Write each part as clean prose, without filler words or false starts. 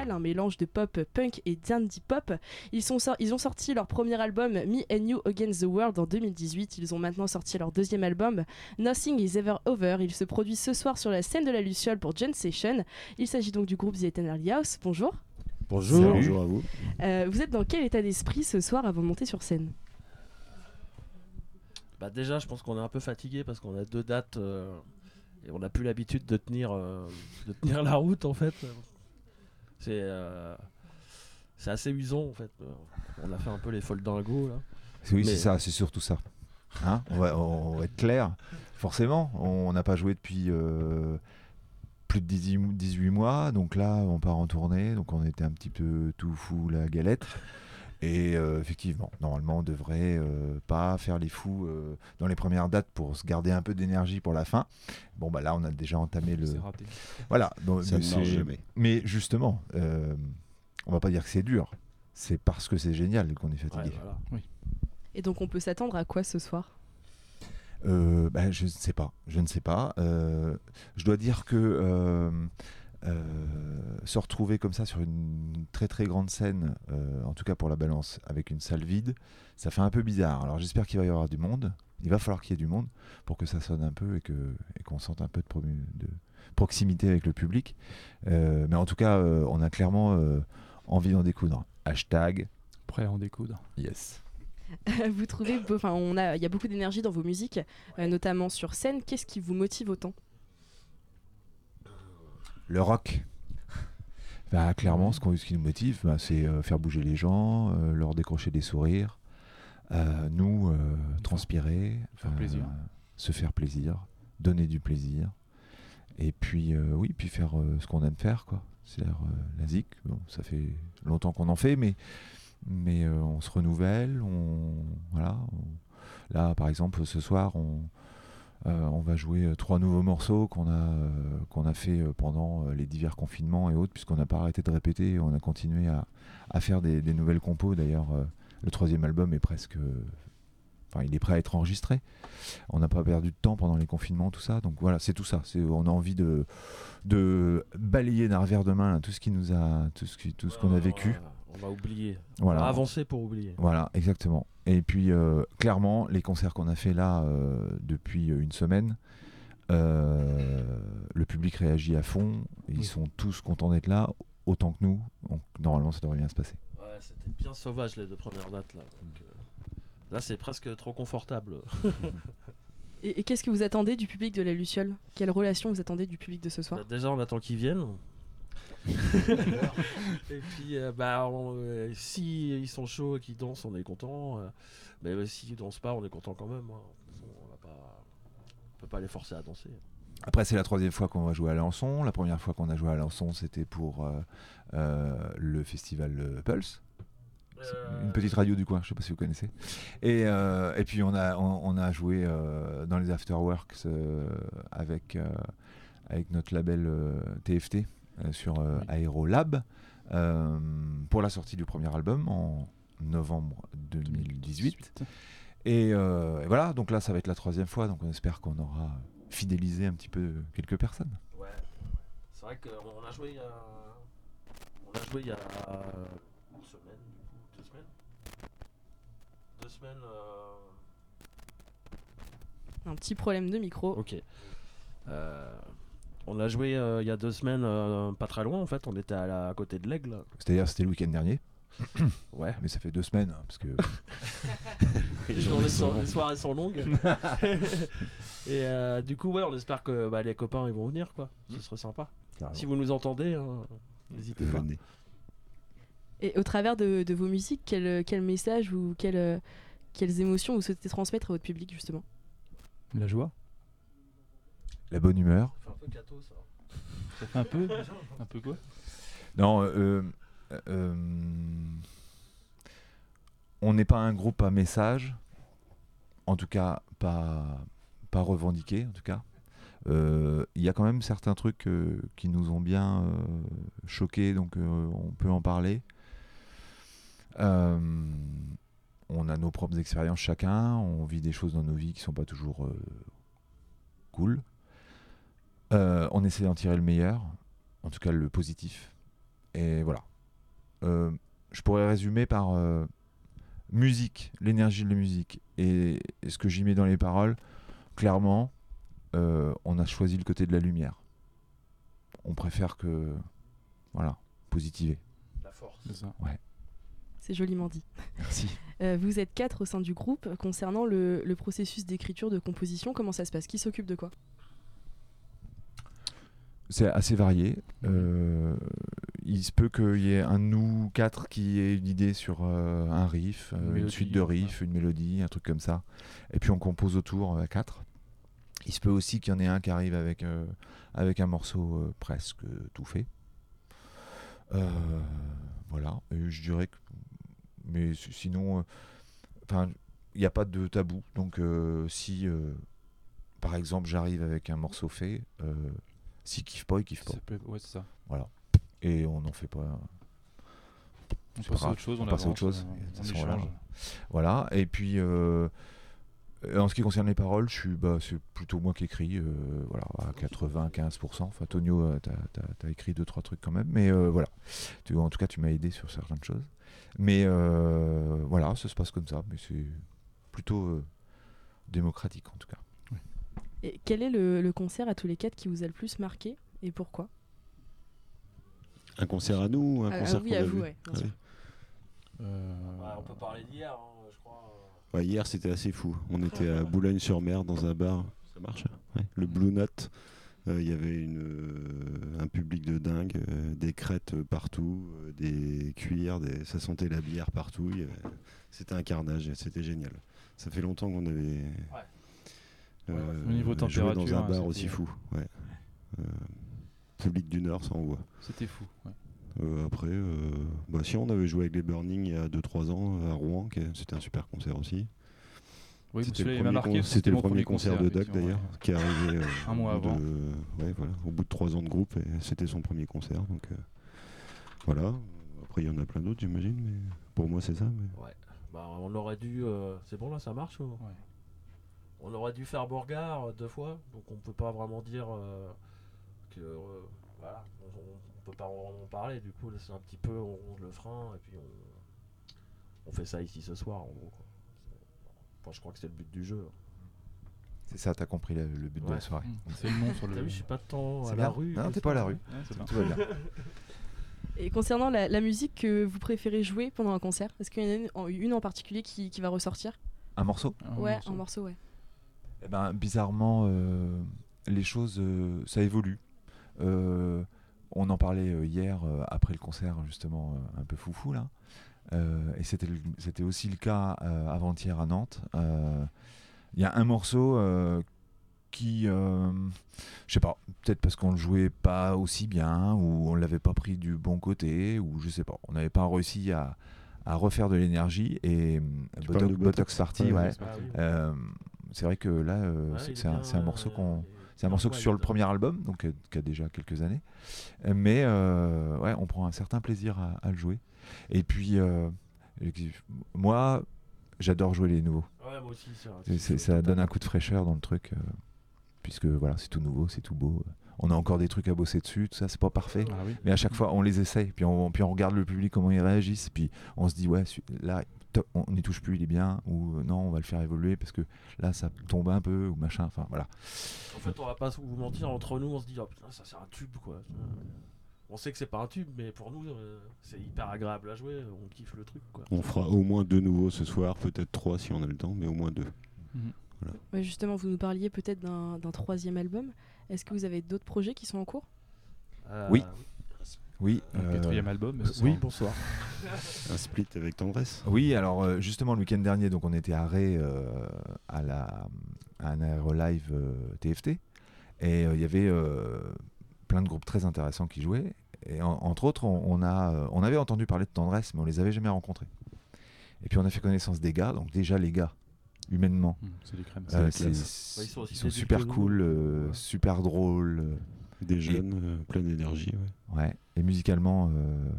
expérimental, un mélange de pop punk et d'indie pop. Ils ont sorti leur premier album Me and You Against the World en 2018. Ils ont maintenant sorti leur deuxième album Nothing is Ever Over. Ils se produisent ce soir sur la scène de la Luciole pour Jam Session. Il s'agit donc du groupe The Eternal House. Bonjour. Bonjour. Salut. Bonjour à vous. Vous êtes dans quel état d'esprit ce soir avant de monter sur scène ? Déjà, je pense qu'on est un peu fatigué parce qu'on a 2 dates et on n'a plus l'habitude de tenir la route en fait. C'est assez usant en fait. On a fait un peu les folles dingos là. Oui, c'est ça, c'est surtout ça. Hein, on va être clair. Forcément, on n'a pas joué depuis plus de 18 mois, donc là, on part en tournée, donc on était un petit peu tout fou la galette. Et effectivement, normalement, on devrait pas faire les fous dans les premières dates pour se garder un peu d'énergie pour la fin. Bon, là, on a déjà entamé le. C'est raté. Voilà. Donc, Ça ne marche jamais. Mais justement, on va pas dire que c'est dur. C'est parce que c'est génial qu'on est fatigué. Ouais, voilà. Et donc on peut s'attendre à quoi ce soir ? Je ne sais pas. Je dois dire que se retrouver comme ça sur une très très grande scène, en tout cas pour la Balance, avec une salle vide, ça fait un peu bizarre. Alors j'espère qu'il va y avoir du monde. Il va falloir qu'il y ait du monde pour que ça sonne un peu et qu'on sente un peu de proximité avec le public. Mais en tout cas, on a clairement envie d'en découdre. Hashtag Prêt à en découdre. yes. Vous trouvez, il y a beaucoup d'énergie dans vos musiques, notamment sur scène. Qu'est-ce qui vous motive autant ? Le rock. Clairement, ce qui nous motive, c'est faire bouger les gens, leur décrocher des sourires, nous transpirer, Faire plaisir. se faire plaisir, donner du plaisir, et puis puis faire ce qu'on aime faire, quoi. C'est-à-dire la zik. Bon, ça fait longtemps qu'on en fait, mais on se renouvelle. Là, par exemple, ce soir, on va jouer 3 nouveaux morceaux qu'on a fait pendant les divers confinements et autres, puisqu'on n'a pas arrêté de répéter. On a continué à faire des nouvelles compos. D'ailleurs, le 3e album est il est prêt à être enregistré. On n'a pas perdu de temps pendant les confinements, tout ça. Donc voilà, c'est tout ça. On a envie de balayer d'un revers de main là, tout ce qu'on a vécu. On va oublier. Voilà. On va avancer pour oublier. Voilà, exactement. Et puis, clairement, les concerts qu'on a fait là depuis une semaine, le public réagit à fond. Ils sont tous contents d'être là, autant que nous. Donc, normalement, ça devrait bien se passer. Ouais, c'était bien sauvage les 2 premières dates là. Donc, là, c'est presque trop confortable. Et qu'est-ce que vous attendez du public de la Luciole ? Quelle relation vous attendez du public de ce soir ? Déjà, on attend qu'ils viennent. Et puis si ils sont chauds et qu'ils dansent, on est content, mais s'ils dansent pas, on est content quand même, hein. On peut pas les forcer à danser. Après, c'est la 3e fois qu'on va jouer à Alençon. La première fois qu'on a joué à Alençon, c'était pour le festival Pulse. Une petite radio du coin, je sais pas si vous connaissez. Et puis on a joué dans les afterworks avec notre label TFT sur Aérolab pour la sortie du premier album en novembre 2018. Et voilà, donc là ça va être la 3e fois, donc on espère qu'on aura fidélisé un petit peu quelques personnes. Ouais. C'est vrai qu'on a joué il y a une semaine, 2 semaines. 2 semaines. Un petit problème de micro. Ok. On a joué il y a 2 semaines, pas très loin en fait. On était à côté de l'Aigle. C'est-à-dire c'était le week-end dernier. Ouais. Mais ça fait 2 semaines, hein, parce que les soirées sont longues. Et du coup, ouais, on espère que les copains ils vont venir, quoi. Ce serait sympa. carrément. Si vous nous entendez, n'hésitez pas. Venez. Et au travers de vos musiques, quel message ou quelles émotions vous souhaitez transmettre à votre public justement ? La joie. La bonne humeur. Ça fait un peu gâteau, ça. Ça fait un peu quoi ? Non, on n'est pas un groupe à message, en tout cas pas revendiqué, en tout cas. Il y a quand même certains trucs qui nous ont bien choqués, donc on peut en parler. On a nos propres expériences chacun, on vit des choses dans nos vies qui sont pas toujours cool. On essaie d'en tirer le meilleur, en tout cas le positif. Et voilà. Je pourrais résumer par musique, l'énergie de la musique et ce que j'y mets dans les paroles. Clairement, on a choisi le côté de la lumière. On préfère que, voilà, positiver. La force. C'est ça. C'est joliment dit. Merci. Vous êtes 4 au sein du groupe. Concernant le processus d'écriture, de composition, comment ça se passe? Qui s'occupe de quoi? C'est assez varié. Il se peut qu'il y ait un de nous 4 qui ait une idée sur un riff, une mélodie, suite de riffs, une mélodie, un truc comme ça. Et puis on compose autour à 4. Il se peut aussi qu'il y en ait un qui arrive avec un morceau presque tout fait. Voilà. Et je dirais que... Mais sinon, il n'y a pas de tabou. Donc si, par exemple, j'arrive avec un morceau fait, s'il kiffe pas, il kiffe pas. Ouais, c'est ça. Voilà. Et on n'en fait pas... On C'est passe pas à grave, autre chose, on on passe à avance, autre chose. on De toute façon, échange. Voilà. Et puis, en ce qui concerne les paroles, c'est plutôt moi qui écris, voilà, à 95%. Enfin, Tonio, t'as écrit 2-3 trucs quand même, mais voilà. En tout cas, tu m'as aidé sur certaines choses. Mais voilà, ça se passe comme ça, mais c'est plutôt démocratique en tout cas. Et quel est le concert à tous les 4 qui vous a le plus marqué et pourquoi? Un concert à nous ou un concert oui, qu'on à a vous, vu? ouais, bien Ah sûr. oui. On peut parler d'hier, je crois. Ouais, hier c'était assez fou. On était à Boulogne-sur-Mer dans un bar. Ça marche? Ouais. Le Blue Note. Il y avait un public de dingue, des crêtes partout, des cuirs, ça sentait la bière partout. C'était un carnage, c'était génial. Ça fait longtemps qu'on avait Au niveau joué dans température, un bar c'était- aussi fou. Ouais. Public du Nord, ça envoie. C'était fou. Ouais. Après, si on avait joué avec les Burning il y a 2-3 ans à Rouen, c'était un super concert aussi. Oui, C'était celui-là, le il m'a premier marqué. c'était le mon premier concert de Doug effectivement, d'ailleurs, qui est arrivé Un mois avant. au bout de 3 ans de groupe, et c'était son premier concert. Donc voilà. Après, il y en a plein d'autres, j'imagine, mais pour moi, c'est ça. Mais... Ouais. On aurait dû. C'est bon là, ça marche ou... Ouais. On aurait dû faire Borgard 2 fois, donc on peut pas vraiment dire que. Voilà, on peut pas vraiment parler. Du coup, là, c'est un petit peu. On ronge le frein et puis on fait ça ici ce soir en gros. Quoi. Enfin, je crois que c'est le but du jeu. C'est ça, t'as compris le but de la soirée. C'est le nom sur le. T'as vu, je suis pas tant C'est à bien. la rue. Non, que t'es ça. pas à la rue. Ouais, c'est bien. Tout va bien. Et concernant la musique que vous préférez jouer pendant un concert, est-ce qu'il y en a une en particulier qui va ressortir? Un morceau? Un morceau, ouais. Eh ben, bizarrement, les choses, ça évolue. On en parlait hier après le concert, justement, un peu foufou là. Et c'était aussi le cas avant-hier à Nantes. Il y a un morceau qui, je sais pas, peut-être parce qu'on le jouait pas aussi bien, ou on l'avait pas pris du bon côté, ou je sais pas, on n'avait pas réussi à refaire de l'énergie. Et Tu parles de Botox Party, ouais. Ah oui. C'est vrai que là, Ouais, il est c'est un bien, morceau qu'on. il est C'est un morceau bien sur le wild. premier album, donc qui a déjà quelques années. Mais ouais, on prend un certain plaisir à le jouer. Et puis, moi, j'adore jouer les nouveaux. Ouais, moi aussi. Ça donne un coup de fraîcheur dans le truc, puisque voilà, c'est tout nouveau, c'est tout beau. On a encore des trucs à bosser dessus, tout ça, c'est pas parfait. Ah oui. Mais à chaque fois, on les essaye, puis on regarde le public, comment ils réagissent, puis on se dit, ouais, là, on n'y touche plus, il est bien, ou non, on va le faire évoluer, parce que là, ça tombe un peu, ou machin, enfin voilà. En fait, on va pas vous mentir, entre nous, on se dit, oh putain, ça c'est un tube quoi. On sait que c'est pas un tube, mais pour nous, c'est hyper agréable à jouer, on kiffe le truc quoi. On fera au moins 2 nouveaux ce soir, peut-être 3 si on a le temps, mais au moins 2. Ouais, justement, vous nous parliez peut-être d'un 3e album. Est-ce que vous avez d'autres projets qui sont en cours? Oui. Oui. Le 4e album. mais ce Oui, soir. bonsoir. Un split avec tendresse. Oui, alors justement le week-end dernier, donc on était à Ré à un aéro live TFT, et il y avait plein de groupes très intéressants qui jouaient. Et entre autres, on avait entendu parler de Tendresse, mais on les avait jamais rencontrés. Et puis on a fait connaissance des gars, donc déjà les gars, humainement, C'est les crèmes. Ouais, ils sont aussi ils sont débiles super que nous, cool, ouais. super drôles. Des jeunes, plein d'énergie. Ouais. Ouais. Et musicalement,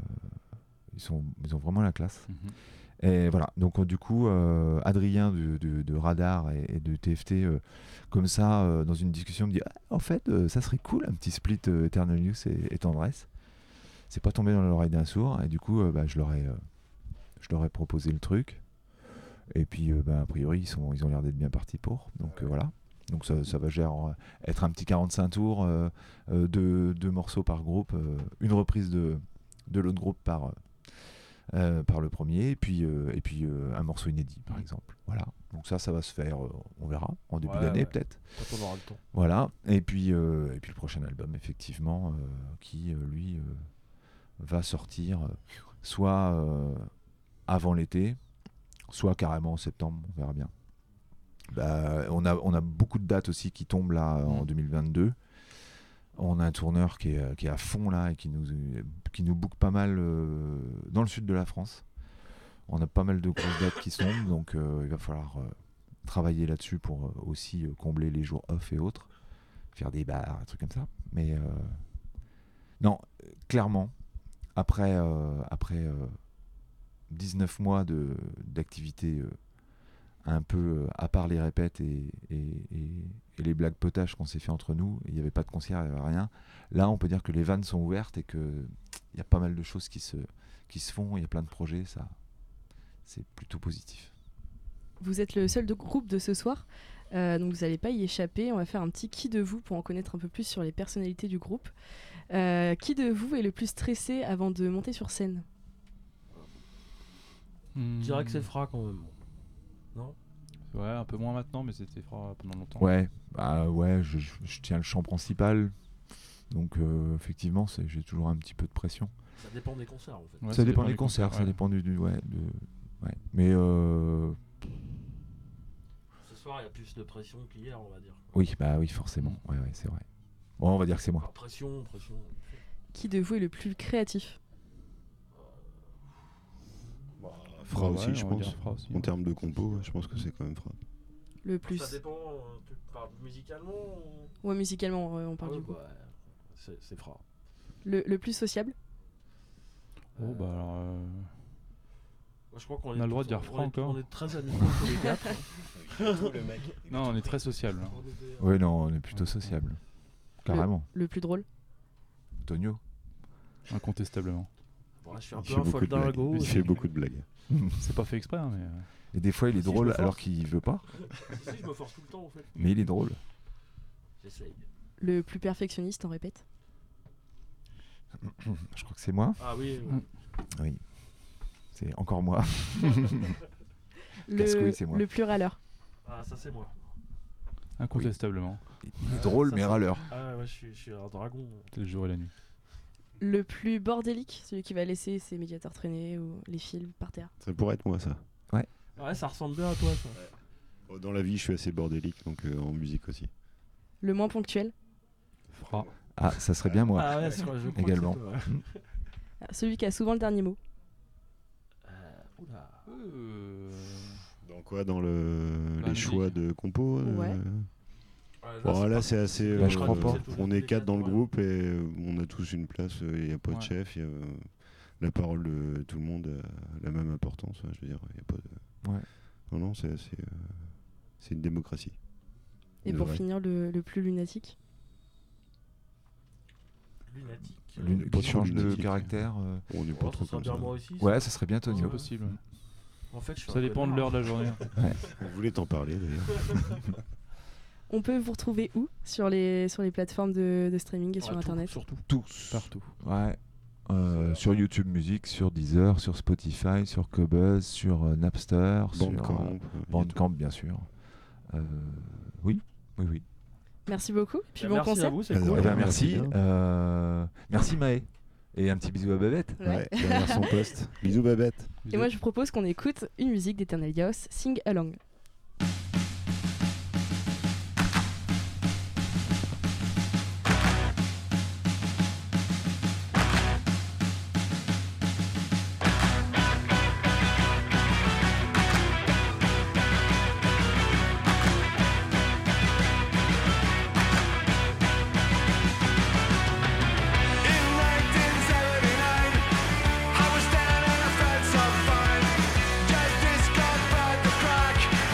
ils ont vraiment la classe. Mhm. Et voilà, donc du coup, Adrien de Radar et de TFT, comme ça, dans une discussion, me dit en fait, ça serait cool un petit split Eternal Youth et Tendresse. c'est pas tombé dans l'oreille d'un sourd, et du coup, je leur ai proposé le truc. Et puis, a priori, ils ont l'air d'être bien partis pour. Donc voilà. Donc ça va être un petit 45 tours, deux morceaux par groupe, une reprise de l'autre groupe par le premier, et puis un morceau inédit, par exemple. Voilà. Donc ça va se faire, on verra, en début d'année peut-être. Quand on aura le temps. Voilà. Et puis le prochain album, effectivement, qui, lui, va sortir soit avant l'été, soit carrément en septembre, on verra bien. On a beaucoup de dates aussi qui tombent là en 2022. On a un tourneur qui est à fond là et qui nous book pas mal dans le sud de la France. On a pas mal de grosses dates qui tombent, donc il va falloir travailler là-dessus pour aussi combler les jours off et autres, faire des bars, des trucs comme ça. Mais non, clairement, après 19 mois d'activité un peu à part les répètes et les blagues potages qu'on s'est fait entre nous, il n'y avait pas de concert, il n'y avait rien. Là, on peut dire que les vannes sont ouvertes et qu'il y a pas mal de choses qui se font, il y a plein de projets, ça, c'est plutôt positif. Vous êtes le seul groupe de ce soir, donc vous n'allez pas y échapper. On va faire un petit qui de vous pour en connaître un peu plus sur les personnalités du groupe. Qui de vous est le plus stressé avant de monter sur scène ? Je dirais que c'est Fra quand même. Non ? Ouais, un peu moins maintenant, mais c'était Fra pendant longtemps. Ouais, je tiens le chant principal, donc effectivement, j'ai toujours un petit peu de pression. Ça dépend des concerts en fait. Ouais, ça dépend des concerts, ça ouais. dépend ouais. Mais Ce soir, il y a plus de pression qu'hier, on va dire. oui, forcément. Ouais, c'est vrai. Bon, on va dire que c'est moi. Pression. Qui de vous est le plus créatif ? Fra Ouais, aussi, je on va pense. dire Fra aussi, En ouais. termes de compo, je pense que c'est quand même Fra. Le plus. Ça dépend, tu parles musicalement ou... Ouais, musicalement, on parle du coup. C'est Fra. Le plus sociable ? Oh, bah alors. Moi, je crois qu'on On a le droit de dire Fra encore. On est très amicaux tous les quatre. Non, on est très sociable. Hein. Oui, non, on est plutôt sociable. Carrément. Le plus drôle ? Tonio. Incontestablement. Bon, là, je suis un Il peu fait un beaucoup de blagues. foldingo. Il fait beaucoup de blagues. C'est pas fait exprès, hein, mais. Et des fois, il est Si, je drôle me force. alors qu'il veut pas, Si, je me force tout le temps en fait. mais il est drôle. J'essaye. Le plus perfectionniste, on répète ? Je crois que c'est moi. Ah oui. Oui. C'est encore moi. Casse-couille, c'est moi. Le plus râleur ? Ah, ça c'est moi. Incontestablement. Il est drôle, Ça, mais ça- râleur. Ah ouais, je suis un dragon. C'est le jour et la nuit. Le plus bordélique, celui qui va laisser ses médiateurs traîner ou les fils par terre. Ça pourrait être moi, ça. Ouais, ça ressemble bien à toi ça. Dans la vie, je suis assez bordélique, donc en musique aussi. Le moins ponctuel ? Fra. Ah, ça serait bien moi. Ah ouais, je crois que Également. c'est toi, ouais. Celui qui a souvent le dernier mot. Oula. Dans quoi Dans les musique. choix de compo Ouais. Bon, là, c'est assez. Là, je crois pas. On est 4 dans le groupe et on a tous une place. Il n'y a pas de Ouais. chef. La parole de tout le monde a la même importance. Je veux dire, il y a pas de. Ouais. Non, c'est une démocratie. Et De pour vrai. finir, le plus lunatique. Lunatique. Qui change de lunatique. caractère. On n'est pas trop comme ça. moi aussi. Ouais, ça serait bien C'est Tonio. possible. ouais. En fait, je suis Ça un dépend de connard. l'heure de la journée. On voulait t'en parler d'ailleurs. On peut vous retrouver où sur les plateformes de streaming et sur Ouais, internet? Surtout. Tous. Partout. Ouais. Sur YouTube Music, sur Deezer, sur Spotify, sur Qobuz, sur Napster, Bandcamp. sur Bandcamp bien sûr. Oui. Merci beaucoup. Puis bon Merci à concert. vous, c'est Alors, cool. Eh ben, merci merci. bien. Merci Maë. Et un petit bisou à Babette. Ouais. Derrière son poste. Bisous Babette. Et moi je vous propose qu'on écoute une musique d'Eternal Chaos, Sing Along. In 1979, I was down and I felt so fine. Just discovered the crack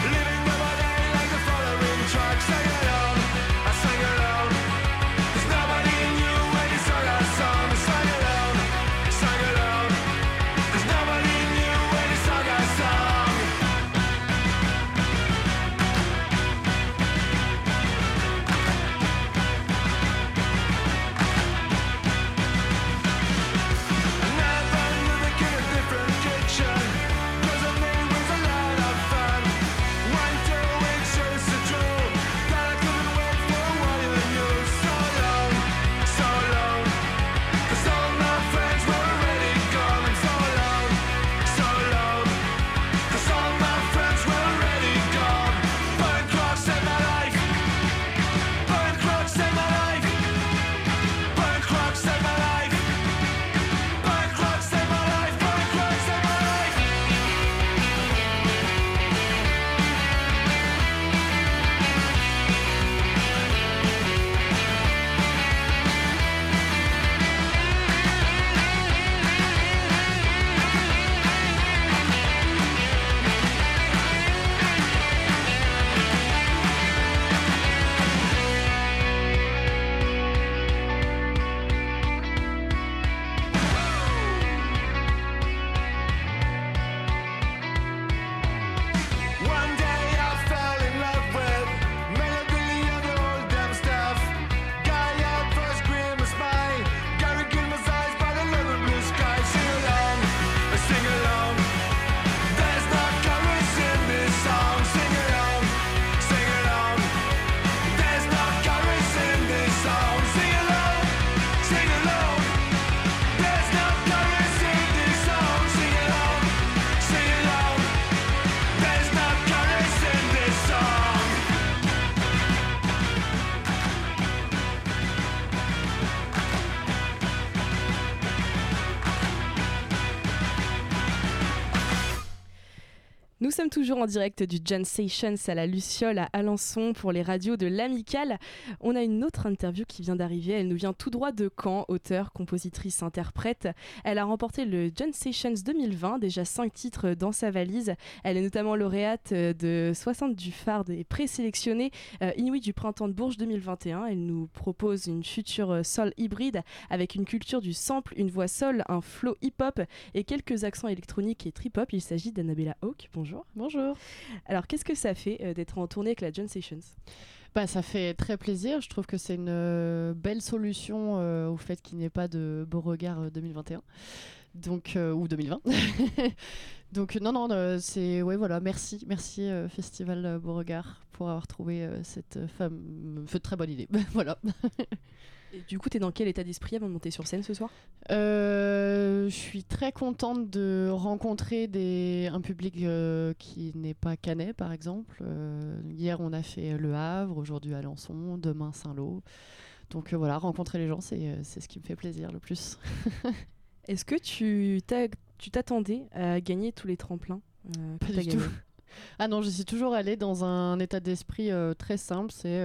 sommes toujours en direct du Jam Sessions à la Luciole à Alençon pour les radios de l'Amicale. On a une autre interview qui vient d'arriver. Elle nous vient tout droit de Caen, auteure, compositrice, interprète. Elle a remporté le Jam Sessions 2020, déjà 5 titres dans sa valise. Elle est notamment lauréate de 60 du Phare et présélectionnée Inuit du Printemps de Bourges 2021. Elle nous propose une future soul hybride avec une culture du sample, une voix soul, un flow hip-hop et quelques accents électroniques et trip-hop. Il s'agit d'Annabella Hawk. Bonjour. Bonjour. Alors, qu'est-ce que ça fait d'être en tournée avec la Jam Sessions ? Ça fait très plaisir. Je trouve que c'est une belle solution au fait qu'il n'y ait pas de Beauregard 2021. Donc, ou 2020. Donc, non, c'est... Ouais, voilà, merci Festival Beauregard pour avoir trouvé cette très bonne idée. Voilà. Et du coup, t'es dans quel état d'esprit avant de monter sur scène ce soir ? Je suis très contente de rencontrer un public qui n'est pas canet, par exemple. Hier, on a fait Le Havre, aujourd'hui Alençon, demain Saint-Lô. Donc voilà, rencontrer les gens, c'est ce qui me fait plaisir le plus. Est-ce que tu t'attendais à gagner tous les tremplins Pas du tout. Ah non, je suis toujours allée dans un état d'esprit très simple. C'est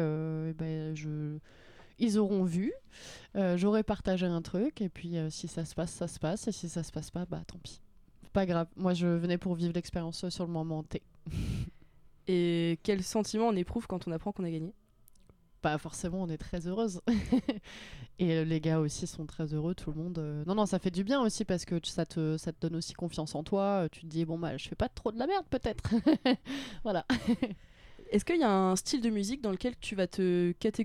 ils auront vu, j'aurais partagé un truc, et puis si ça se passe, ça se passe, et si ça se passe pas, tant pis. Pas grave, moi je venais pour vivre l'expérience sur le moment T. Et quel sentiment on éprouve quand on apprend qu'on a gagné ? Pas forcément, on est très heureuse. Et les gars aussi sont très heureux, tout le monde. Non, ça fait du bien aussi, parce que ça te donne aussi confiance en toi. Tu te dis, je fais pas trop de la merde peut-être. Voilà. Est-ce qu'il y a un style de musique dans lequel tu vas te catégoriser ?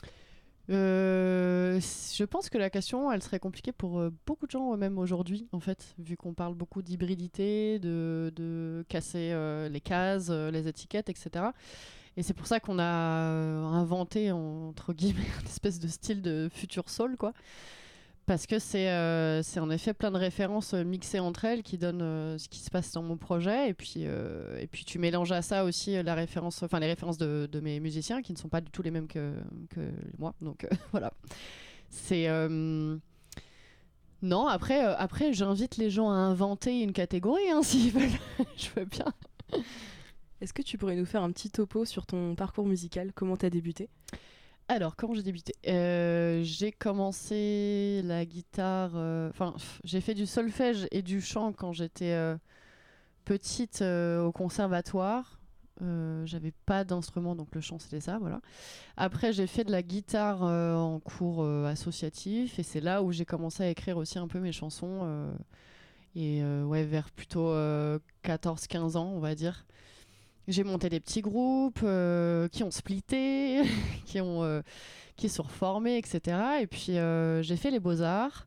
Je pense que la question, elle serait compliquée pour beaucoup de gens, même aujourd'hui, en fait, vu qu'on parle beaucoup d'hybridité, de casser les cases, les étiquettes, etc. Et c'est pour ça qu'on a inventé, entre guillemets, une espèce de style de future soul, quoi. Parce que c'est en effet plein de références mixées entre elles qui donnent ce qui se passe dans mon projet. Et puis tu mélanges à ça aussi les références de mes musiciens qui ne sont pas du tout les mêmes que moi. Donc voilà. C'est... Non, après j'invite les gens à inventer une catégorie, hein, s'ils veulent. Je veux bien. Est-ce que tu pourrais nous faire un petit topo sur ton parcours musical ? Comment t'as débuté ? Alors, comment j'ai débuté ? J'ai commencé la guitare... j'ai fait du solfège et du chant quand j'étais petite au conservatoire. J'avais pas d'instrument, donc le chant, c'était ça, voilà. Après, j'ai fait de la guitare en cours associatif, et c'est là où j'ai commencé à écrire aussi un peu mes chansons. Vers plutôt 14-15 ans, on va dire. J'ai monté des petits groupes qui ont splitté, qui sont reformés, etc. Et puis j'ai fait les beaux-arts.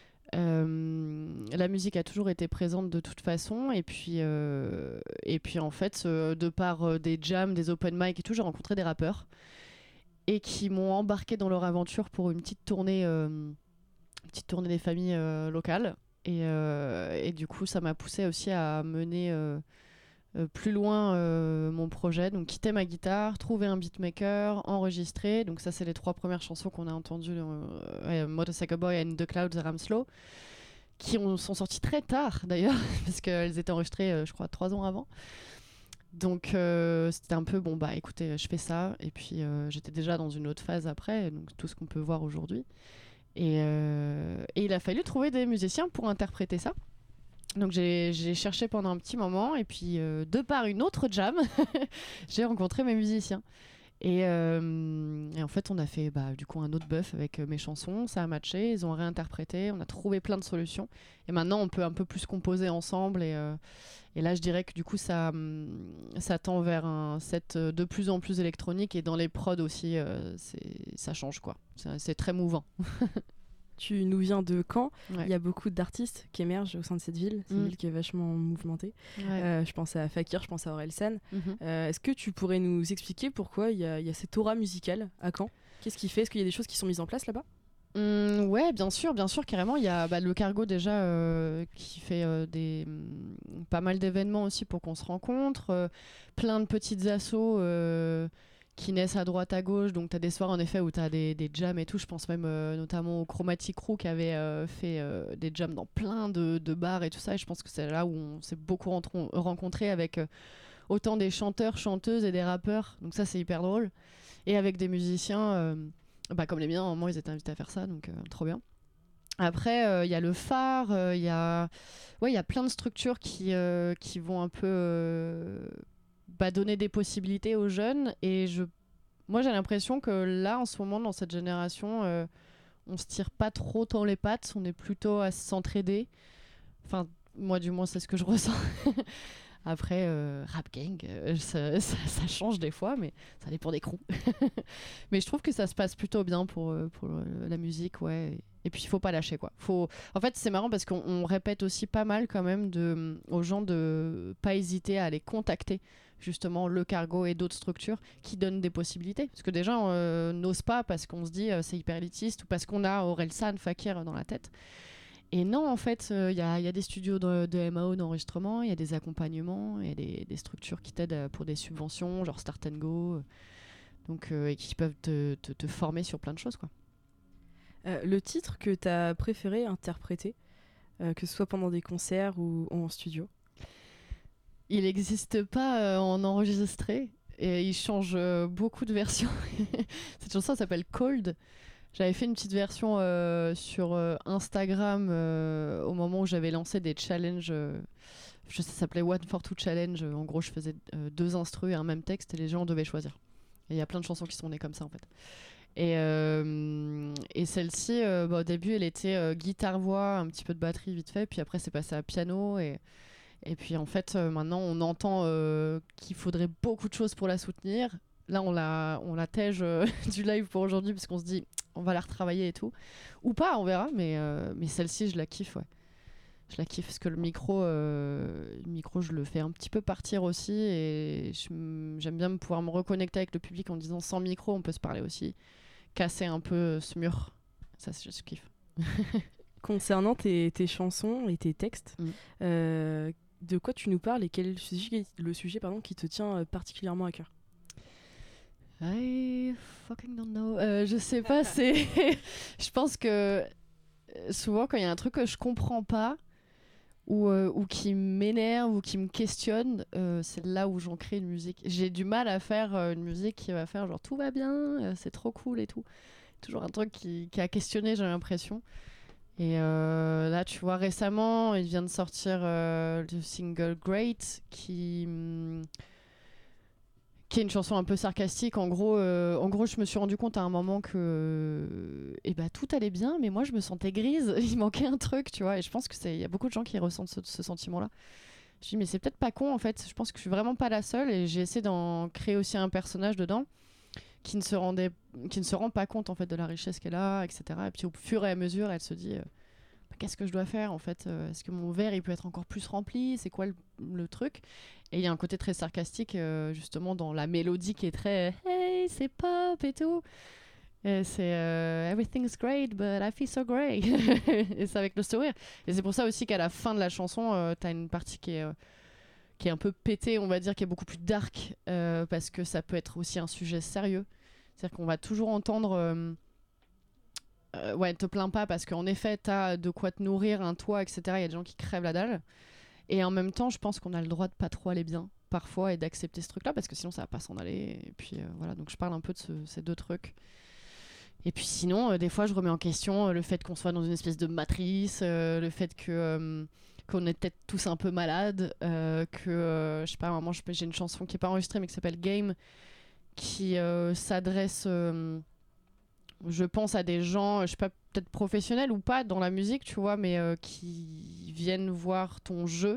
La musique a toujours été présente de toute façon. Et puis en fait, de par des jams, des open mic et tout, j'ai rencontré des rappeurs. Et qui m'ont embarqué dans leur aventure pour une petite tournée des familles locales. Et du coup, ça m'a poussé aussi à mener... plus loin mon projet, donc quitter ma guitare, trouver un beatmaker, enregistrer. Donc ça, c'est les 3 premières chansons qu'on a entendues, Motorcycle Boy and The Clouds et Ramslow, qui sont sorties très tard d'ailleurs, parce qu'elles étaient enregistrées, je crois, 3 ans avant. Donc c'était un peu, écoutez, je fais ça, et puis j'étais déjà dans une autre phase après, donc tout ce qu'on peut voir aujourd'hui. Et il a fallu trouver des musiciens pour interpréter ça. Donc j'ai cherché pendant un petit moment, et puis de par une autre jam, j'ai rencontré mes musiciens. Et en fait, on a fait du coup un autre bœuf avec mes chansons, ça a matché, ils ont réinterprété, on a trouvé plein de solutions. Et maintenant, on peut un peu plus composer ensemble. Et là, je dirais que du coup, ça tend vers un set de plus en plus électronique. Et dans les prods aussi, ça change, quoi. C'est très mouvant. Tu nous viens de Caen. Ouais. Il y a beaucoup d'artistes qui émergent au sein de cette ville. C'est une ville qui est vachement mouvementée. Ouais. Je pense à Fakir, je pense à Orelsan. Mhm. Est-ce que tu pourrais nous expliquer pourquoi il y a cette aura musicale à Caen ? Qu'est-ce qui fait ? Est-ce qu'il y a des choses qui sont mises en place là-bas ? Ouais, bien sûr, carrément. Il y a le Cargo déjà qui fait pas mal d'événements aussi pour qu'on se rencontre. Plein de petites assos qui naissent à droite à gauche. Donc tu as des soirs en effet où tu as des jams et tout. Je pense même notamment au Chromatic Crew qui avait fait des jams dans plein de bars et tout ça. Et je pense que c'est là où on s'est beaucoup rencontrés avec autant des chanteurs, chanteuses et des rappeurs. Donc ça c'est hyper drôle. Et avec des musiciens comme les miens, à un moment ils étaient invités à faire ça, donc trop bien. Après, il y a le phare, il y a plein de structures qui vont un peu donner des possibilités aux jeunes. Et moi, j'ai l'impression que là, en ce moment, dans cette génération, on se tire pas trop dans les pattes, on est plutôt à s'entraider. Enfin, moi, du moins, c'est ce que je ressens. Après, Rap Gang, ça change des fois, mais ça dépend des crews. Mais je trouve que ça se passe plutôt bien pour la musique, ouais. Et puis, il faut pas lâcher, quoi. En fait, c'est marrant parce qu'on répète aussi pas mal quand même aux gens de pas hésiter à aller contacter justement le Cargo et d'autres structures qui donnent des possibilités. Parce que des gens n'osent pas parce qu'on se dit c'est hyper élitiste ou parce qu'on a Orelsan, Fakir dans la tête. Et non, en fait, il y a des studios de MAO d'enregistrement, il y a des accompagnements, il y a des structures qui t'aident pour des subventions, genre Start & Go, et qui peuvent te former sur plein de choses, quoi. Le titre que tu as préféré interpréter, que ce soit pendant des concerts ou en studio? Il n'existe pas en enregistré, et il change beaucoup de versions. Cette chanson s'appelle Cold. J'avais fait une petite version sur Instagram au moment où j'avais lancé des challenges. Ça s'appelait One for Two Challenge. En gros, je faisais 2 instrus et un même texte et les gens devaient choisir. Et il y a plein de chansons qui sont nées comme ça en fait. Et celle-ci, au début, elle était guitare-voix, un petit peu de batterie vite fait. Puis après, c'est passé à piano. Et puis en fait, maintenant, on entend qu'il faudrait beaucoup de choses pour la soutenir. Là, on la tège du live pour aujourd'hui parce qu'on se dit on va la retravailler et tout. Ou pas, on verra. Mais celle-ci, je la kiffe, ouais. Je la kiffe parce que le micro, je le fais un petit peu partir aussi. Et j'aime bien pouvoir me reconnecter avec le public en disant sans micro, on peut se parler aussi. Casser un peu ce mur. Ça, je kiffe. Concernant tes chansons et tes textes, de quoi tu nous parles et quel est le sujet qui te tient particulièrement à cœur? I fucking don't know. Je sais pas, c'est. Je pense que souvent, quand il y a un truc que je comprends pas ou qui m'énerve ou qui me questionne, c'est là où j'en crée une musique. J'ai du mal à faire une musique qui va faire genre tout va bien, c'est trop cool et tout. Toujours un truc qui a questionné, j'ai l'impression. Et là, tu vois, récemment, il vient de sortir le single Great qui est une chanson un peu sarcastique. En gros, je me suis rendu compte à un moment que tout allait bien, mais moi, je me sentais grise. Il manquait un truc, tu vois. Et je pense qu'il y a beaucoup de gens qui ressentent ce sentiment-là. Je me dis, mais c'est peut-être pas con, en fait. Je pense que je suis vraiment pas la seule. Et j'ai essayé d'en créer aussi un personnage dedans qui ne se rend pas compte, en fait, de la richesse qu'elle a, etc. Et puis, au fur et à mesure, elle se dit... qu'est-ce que je dois faire en fait? Est-ce que mon verre il peut être encore plus rempli? C'est quoi le truc? Et il y a un côté très sarcastique justement dans la mélodie qui est très hey c'est pop et tout. Et c'est everything's great but I feel so great. Et c'est avec le sourire. Et c'est pour ça aussi qu'à la fin de la chanson t'as une partie qui est un peu pétée, on va dire, qui est beaucoup plus dark parce que ça peut être aussi un sujet sérieux. C'est-à-dire qu'on va toujours entendre ouais, te plains pas parce qu'en effet, t'as de quoi te nourrir, un toit, etc. Il y a des gens qui crèvent la dalle. Et en même temps, je pense qu'on a le droit de pas trop aller bien parfois et d'accepter ce truc-là parce que sinon, ça va pas s'en aller. Et puis voilà, donc je parle un peu de ces 2 trucs. Et puis sinon, des fois, je remets en question le fait qu'on soit dans une espèce de matrice, le fait qu'on est peut-être tous un peu malades, je sais pas, à un moment, j'ai une chanson qui est pas enregistrée mais qui s'appelle Game, qui s'adresse... je pense à des gens, je sais pas, peut-être professionnels ou pas dans la musique, tu vois, mais qui viennent voir ton jeu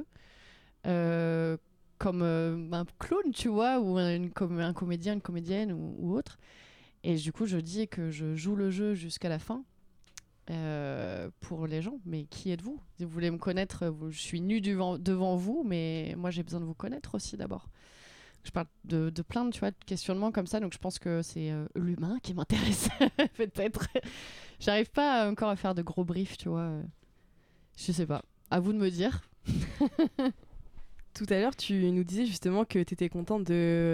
comme un clown, tu vois, ou comme un comédien, une comédienne ou autre. Et du coup, je dis que je joue le jeu jusqu'à la fin pour les gens. Mais qui êtes-vous? Si vous voulez me connaître, je suis nue devant vous, mais moi, j'ai besoin de vous connaître aussi d'abord. Je parle de plein de, tu vois, de questionnements comme ça, donc je pense que c'est l'humain qui m'intéresse, peut-être. J'arrive pas encore à faire de gros briefs, tu vois. Je sais pas. À vous de me dire. Tout à l'heure, tu nous disais justement que tu étais contente de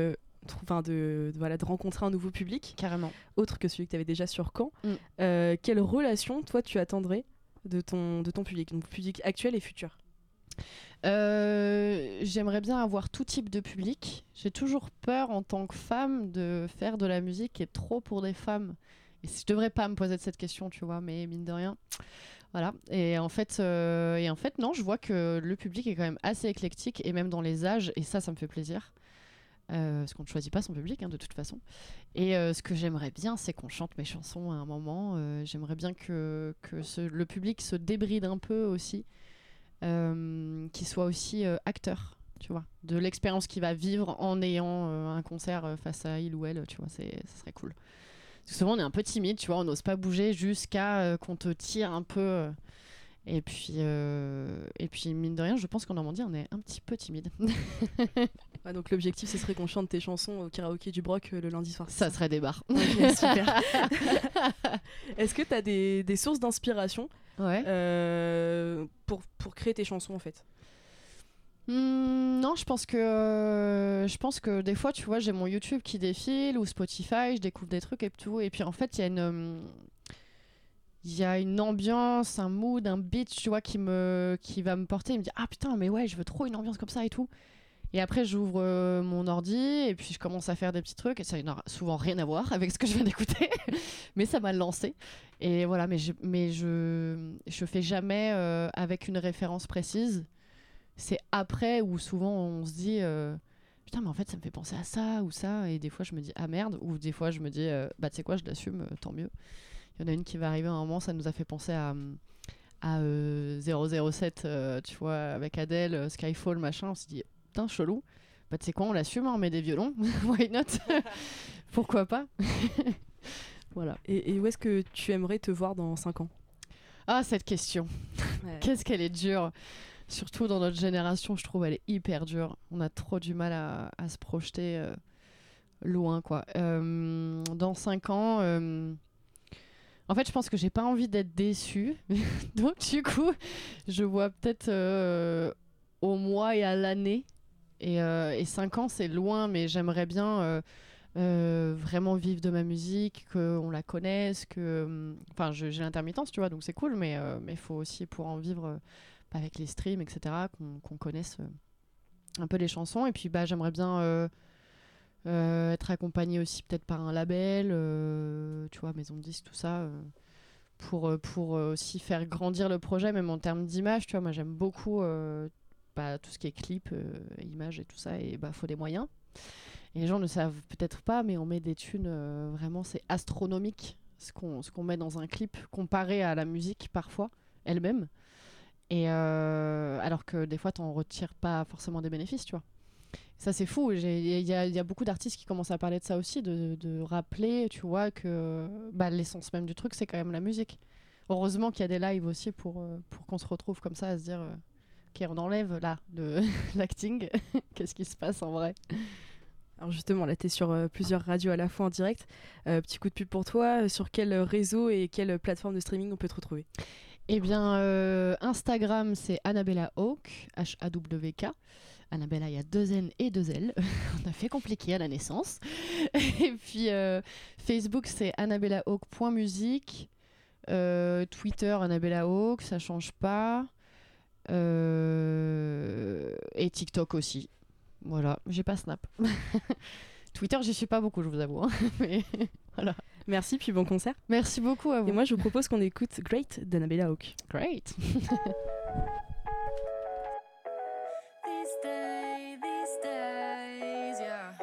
de rencontrer un nouveau public, Carrément. autre que celui que tu avais déjà sur Caen. Mm. Quelle relation, toi, tu attendrais de ton public, donc public actuel et futur? J'aimerais bien avoir tout type de public. J'ai toujours peur en tant que femme de faire de la musique qui est trop pour des femmes. Et je devrais pas me poser cette question, tu vois, mais mine de rien. Voilà. Et en fait, non, je vois que le public est quand même assez éclectique, et même dans les âges, et ça me fait plaisir. Parce qu'on ne choisit pas son public, hein, de toute façon. Et ce que j'aimerais bien, c'est qu'on chante mes chansons à un moment. J'aimerais bien que le public se débride un peu aussi. Qu'il soit aussi acteur, tu vois, de l'expérience qu'il va vivre en ayant un concert face à il ou elle, tu vois, ça serait cool. Parce que souvent on est un peu timide, tu vois, on n'ose pas bouger jusqu'à qu'on te tire un peu. Et puis mine de rien, je pense qu'en Normandie on est un petit peu timide. Ouais, donc l'objectif, ce serait qu'on chante tes chansons au karaoké du Broc le lundi soir. Ça serait des bars. Ok, super. Est-ce que tu as des sources d'inspiration Ouais. pour créer tes chansons en fait? Non, je pense que des fois, tu vois, j'ai mon YouTube qui défile ou Spotify, je découvre des trucs et tout. Et puis en fait, il y a une ambiance, un mood, un beat, tu vois, qui va me porter. Il me dit ah putain, mais ouais, je veux trop une ambiance comme ça et tout. Et après, j'ouvre mon ordi et puis je commence à faire des petits trucs. Et ça n'a souvent rien à voir avec ce que je viens d'écouter. Mais ça m'a lancé. Et voilà, mais je fais jamais avec une référence précise. C'est après où souvent on se dit putain, mais en fait, ça me fait penser à ça ou ça. Et des fois, je me dis ah merde. Ou des fois, je me dis bah tu sais quoi, je l'assume, tant mieux. Il y en a une qui va arriver à un moment, ça nous a fait penser à 007, tu vois, avec Adele, Skyfall, machin. On s'est dit putain, chelou. Bah tu sais quoi, on l'assume, on met des violons. Why not? Pourquoi pas? Voilà. Et où est-ce que tu aimerais te voir dans 5 ans? Ah, cette question. Ouais. Qu'est-ce qu'elle est dure. Surtout dans notre génération, je trouve elle est hyper dure. On a trop du mal à se projeter loin, quoi. Dans 5 ans, en fait, je pense que j'ai pas envie d'être déçue. Donc, du coup, je vois peut-être au mois et à l'année. Et 5 ans, c'est loin, mais j'aimerais bien vraiment vivre de ma musique, qu'on la connaisse, enfin, j'ai l'intermittence, tu vois, donc c'est cool, mais il faut aussi, pour en vivre avec les streams, etc., qu'on connaisse un peu les chansons. Et puis, bah, j'aimerais bien être accompagnée aussi peut-être par un label, tu vois, maison de disques, tout ça, pour aussi faire grandir le projet, même en termes d'image, tu vois. Moi, j'aime beaucoup tout ce qui est clip, images et tout ça, et bah, faut des moyens. Et les gens ne savent peut-être pas, mais on met des thunes, vraiment, c'est astronomique ce qu'on met dans un clip, comparé à la musique, parfois, elle-même. Et alors que des fois, t'en retires pas forcément des bénéfices, tu vois. Ça, c'est fou. Il y a beaucoup d'artistes qui commencent à parler de ça aussi, de rappeler, tu vois, que l'essence même du truc, c'est quand même la musique. Heureusement qu'il y a des lives aussi pour qu'on se retrouve comme ça, à se dire ok, on enlève là de l'acting. Qu'est-ce qui se passe en vrai? Alors justement, là, tu es sur plusieurs radios à la fois en direct. Petit coup de pub pour toi. Sur quel réseau et quelle plateforme de streaming on peut te retrouver? Eh bien, Instagram, c'est Annabella Hawk, H-A-W-K. Annabella, il y a 2 N et 2 L. On a fait compliqué à la naissance. Et puis, Facebook, c'est annabellahawk.music. Twitter, Annabella Hawk, ça change pas. Et TikTok aussi. Voilà, j'ai pas Snap. Twitter, j'y suis pas beaucoup, je vous avoue. Hein. Mais voilà. Merci, puis bon concert. Merci beaucoup à vous. Et moi, je vous propose qu'on écoute Great d'Annabella Hawk. Great. These days, yeah.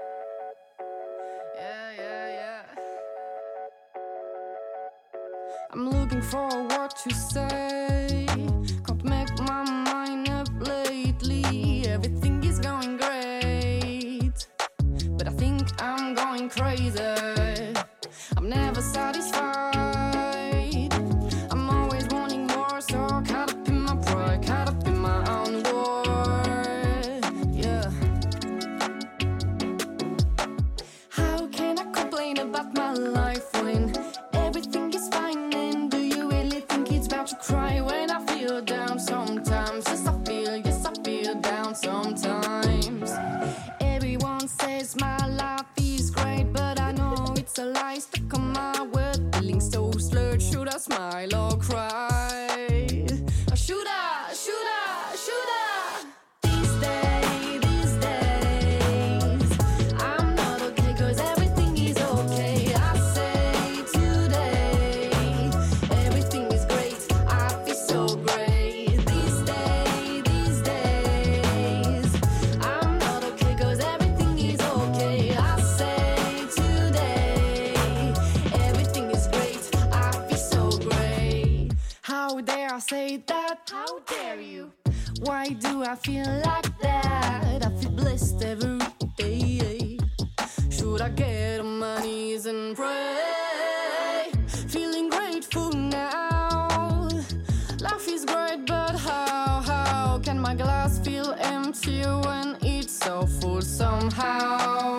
I'm looking for a word to say. Can't make my mind up lately. Everything is going great, but I think I'm going crazy. I'm never satisfied. I'm always wanting more, so caught up in my pride, caught up in my own world. Yeah. How can I complain about my life when everything is fine? And do you really think it's about to cry when I feel down sometimes? Yes, I feel down sometimes. Everyone says my life say that? How dare you? Why do I feel like that? I feel blessed every day. Should I get on my knees and pray? Feeling grateful now. Life is great, but how can my glass feel empty when it's so full somehow?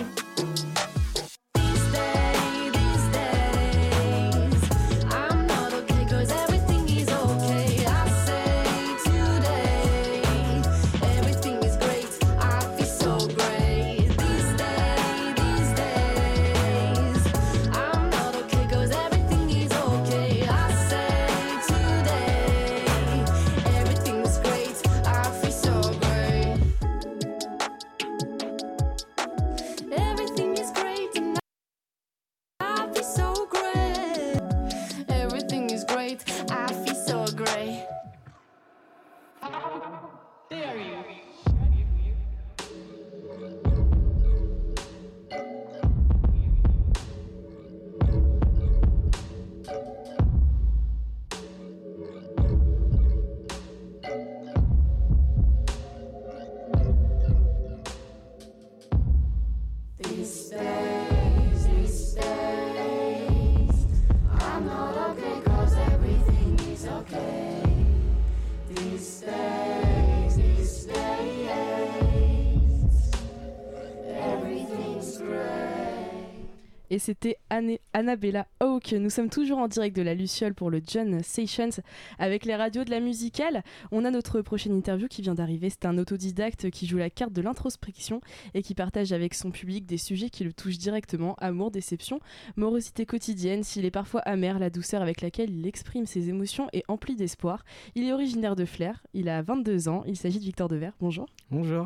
Et c'était Annabella Hawke. Nous sommes toujours en direct de la Luciole pour le John Sessions avec les radios de la musicale. On a notre prochaine interview qui vient d'arriver. C'est un autodidacte qui joue la carte de l'introspection et qui partage avec son public des sujets qui le touchent directement: amour, déception, morosité quotidienne. S'il est parfois amer, la douceur avec laquelle il exprime ses émotions est emplie d'espoir. Il est originaire de Flers, il a 22 ans, il s'agit de Victor Devers. Bonjour. Bonjour.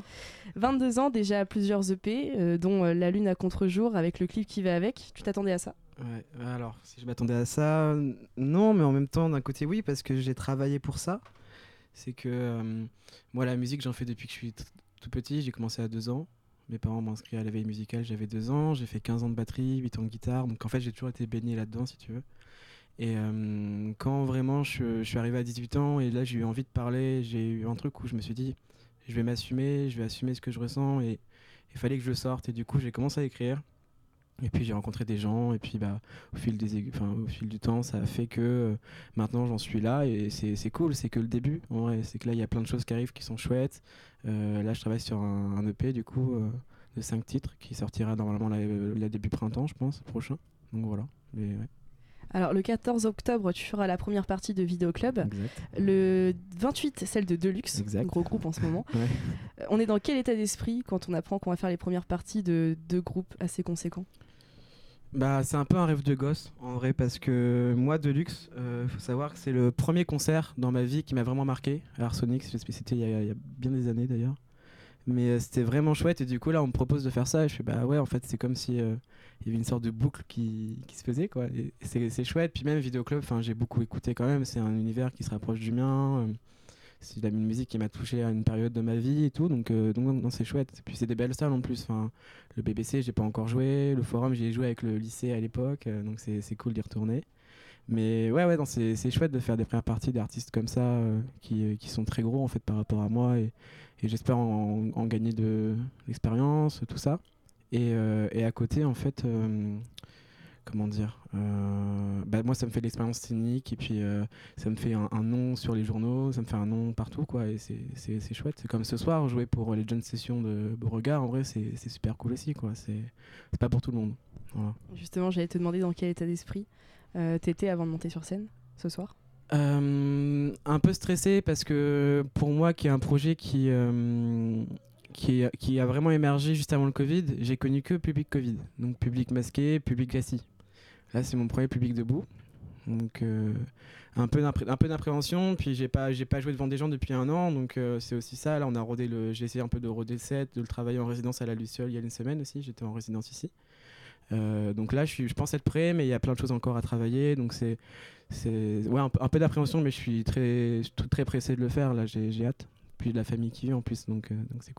22 ans, déjà plusieurs EP, dont La Lune à contre-jour avec le clip qui va avec. Tu t'attendais à ça ? Ouais, alors, si je m'attendais à ça, non, mais en même temps, d'un côté, oui, parce que j'ai travaillé pour ça. C'est que moi, la musique, j'en fais depuis que je suis tout petit. J'ai commencé à 2 ans. Mes parents m'ont inscrit à la veille musicale, j'avais 2 ans. J'ai fait 15 ans de batterie, 8 ans de guitare. Donc, en fait, j'ai toujours été baigné là-dedans, si tu veux. Et quand vraiment je suis arrivé à 18 ans, et là, j'ai eu envie de parler, j'ai eu un truc où je me suis dit, je vais m'assumer, je vais assumer ce que je ressens, et il fallait que je le sorte. Et du coup, j'ai commencé à écrire. Et puis j'ai rencontré des gens, et puis au fil du temps, ça a fait que maintenant j'en suis là, et c'est cool, c'est que le début. En vrai, c'est que là il y a plein de choses qui arrivent qui sont chouettes. Là je travaille sur un EP du coup de 5 titres qui sortira normalement la début printemps, je pense, prochain. Donc voilà. Mais, ouais. Alors le 14 octobre, tu feras la première partie de Vidéo Club. Exact. Le 28, celle de Deluxe, Exact. gros groupe en ce moment. Ouais. On est dans quel état d'esprit quand on apprend qu'on va faire les premières parties de deux groupes assez conséquents ? C'est un peu un rêve de gosse en vrai, parce que moi, Deluxe, faut savoir que c'est le premier concert dans ma vie qui m'a vraiment marqué. Arsonix, c'était il y a bien des années d'ailleurs. Mais c'était vraiment chouette, et du coup là on me propose de faire ça, et je fais ouais, en fait c'est comme si il y avait une sorte de boucle qui se faisait, quoi. Et c'est chouette. Puis même Vidéo Club, j'ai beaucoup écouté quand même, c'est un univers qui se rapproche du mien. C'est de la musique qui m'a touché à une période de ma vie et tout, donc non, c'est chouette. Et puis c'est des belles salles en plus. Le BBC, j'ai pas encore joué. Le Forum, j'y ai joué avec le lycée à l'époque, donc c'est cool d'y retourner. Mais ouais, non, c'est chouette de faire des premières parties d'artistes comme ça qui sont très gros en fait par rapport à moi, et j'espère en gagner de l'expérience, tout ça. Et à côté, en fait, comment dire, moi ça me fait de l'expérience scénique, et puis ça me fait un nom sur les journaux, ça me fait un nom partout, quoi, et c'est chouette. C'est comme ce soir, jouer pour les John Sessions de Beauregard, en vrai c'est super cool aussi, quoi. C'est pas pour tout le monde. Voilà. Justement, j'allais te demander dans quel état d'esprit t'étais avant de monter sur scène ce soir. Un peu stressé, parce que pour moi qui est un projet qui a vraiment émergé juste avant le Covid, j'ai connu que public Covid, donc public masqué, public assis. Là c'est mon premier public debout, donc un peu d'appréhension, puis j'ai pas joué devant des gens depuis 1 an, donc c'est aussi ça. Là j'ai essayé un peu de roder le set, de le travailler en résidence à la Luciole il y a 1 semaine aussi, j'étais en résidence ici. Donc là je pense être prêt, mais il y a plein de choses encore à travailler, donc c'est un peu d'appréhension, mais je suis très pressé de le faire. Là j'ai hâte, puis de la famille qui vit en plus, donc c'est cool.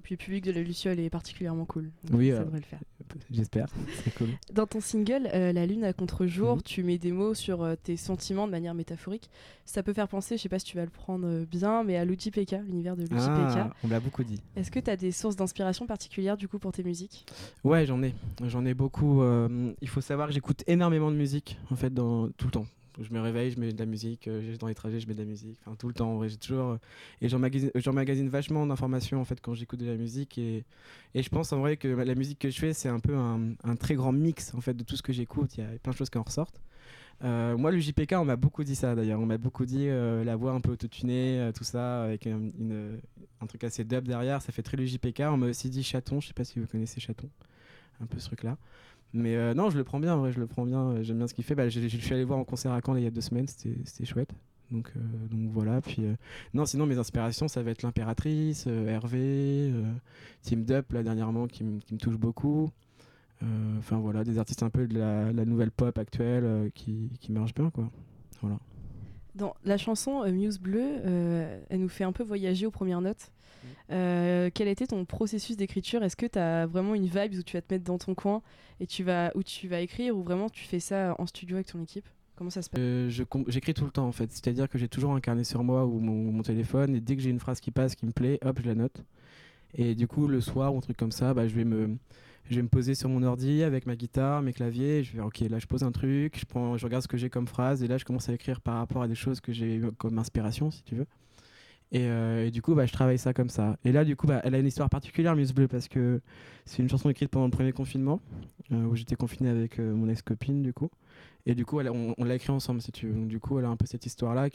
Puis le public de la Luciole est particulièrement cool. Donc Oui, ça devrait le faire. J'espère, c'est cool. Dans ton single La Lune à contre-jour, tu mets des mots sur tes sentiments de manière métaphorique. Ça peut faire penser, je sais pas si tu vas le prendre bien, mais à Luigi PK, l'univers de Luigi PK. On me l'a beaucoup dit. Est-ce que tu as des sources d'inspiration particulières du coup pour tes musiques? Ouais, j'en ai beaucoup. Il faut savoir que j'écoute énormément de musique en fait tout le temps. Je me réveille, je mets de la musique, dans les trajets, je mets de la musique, enfin tout le temps en vrai, j'ai toujours et j'emmagasine vachement d'informations en fait quand j'écoute de la musique et je pense en vrai que la musique que je fais, c'est un peu un très grand mix en fait de tout ce que j'écoute, il y a plein de choses qui en ressortent. Moi le JPK, on m'a beaucoup dit ça d'ailleurs, on m'a beaucoup dit la voix un peu autotunée, tout ça avec un truc assez dub derrière, ça fait très le JPK. On m'a aussi dit chaton, je sais pas si vous connaissez chaton, un peu ce truc là. Mais non, je le prends bien, en vrai, je le prends bien, j'aime bien ce qu'il fait. Je suis allé voir en concert à Caen il y a 2 semaines, c'était chouette. Donc voilà, puis non, sinon mes inspirations, ça va être l'Impératrice, Hervé, Team Dup, là dernièrement, qui me touche beaucoup. Enfin voilà, des artistes un peu de la nouvelle pop actuelle qui marchent bien, quoi. Voilà. Dans la chanson Muse Bleue, elle nous fait un peu voyager aux premières notes. Quel a été ton processus d'écriture? Est-ce que tu as vraiment une vibe où tu vas te mettre dans ton coin et où tu vas écrire, ou vraiment tu fais ça en studio avec ton équipe? Comment ça se passe? J'écris tout le temps en fait, c'est-à-dire que j'ai toujours un carnet sur moi ou mon téléphone, et dès que j'ai une phrase qui passe, qui me plaît, hop, je la note. Et du coup, le soir ou un truc comme ça, je vais me poser sur mon ordi avec ma guitare, mes claviers, et je vais ok, là je pose un truc, je regarde ce que j'ai comme phrase, et là je commence à écrire par rapport à des choses que j'ai comme inspiration, si tu veux. Et du coup, je travaille ça comme ça. Et là, du coup, elle a une histoire particulière, Muse Bleue, parce que c'est une chanson écrite pendant le premier confinement, où j'étais confiné avec mon ex-copine, du coup. Et du coup, on l'a écrit ensemble, si tu veux. Donc, du coup, elle a un peu cette histoire-là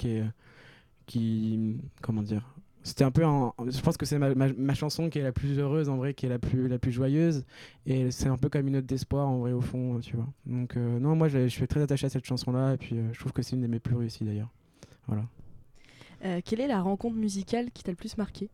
comment dire, c'était un peu je pense que c'est ma chanson qui est la plus heureuse, en vrai, qui est la plus joyeuse. Et c'est un peu comme une note d'espoir, en vrai, au fond, tu vois. Donc, non, moi, je suis très attaché à cette chanson-là, et puis je trouve que c'est une de mes plus réussies, d'ailleurs. Voilà. Quelle est la rencontre musicale qui t'a le plus marqué?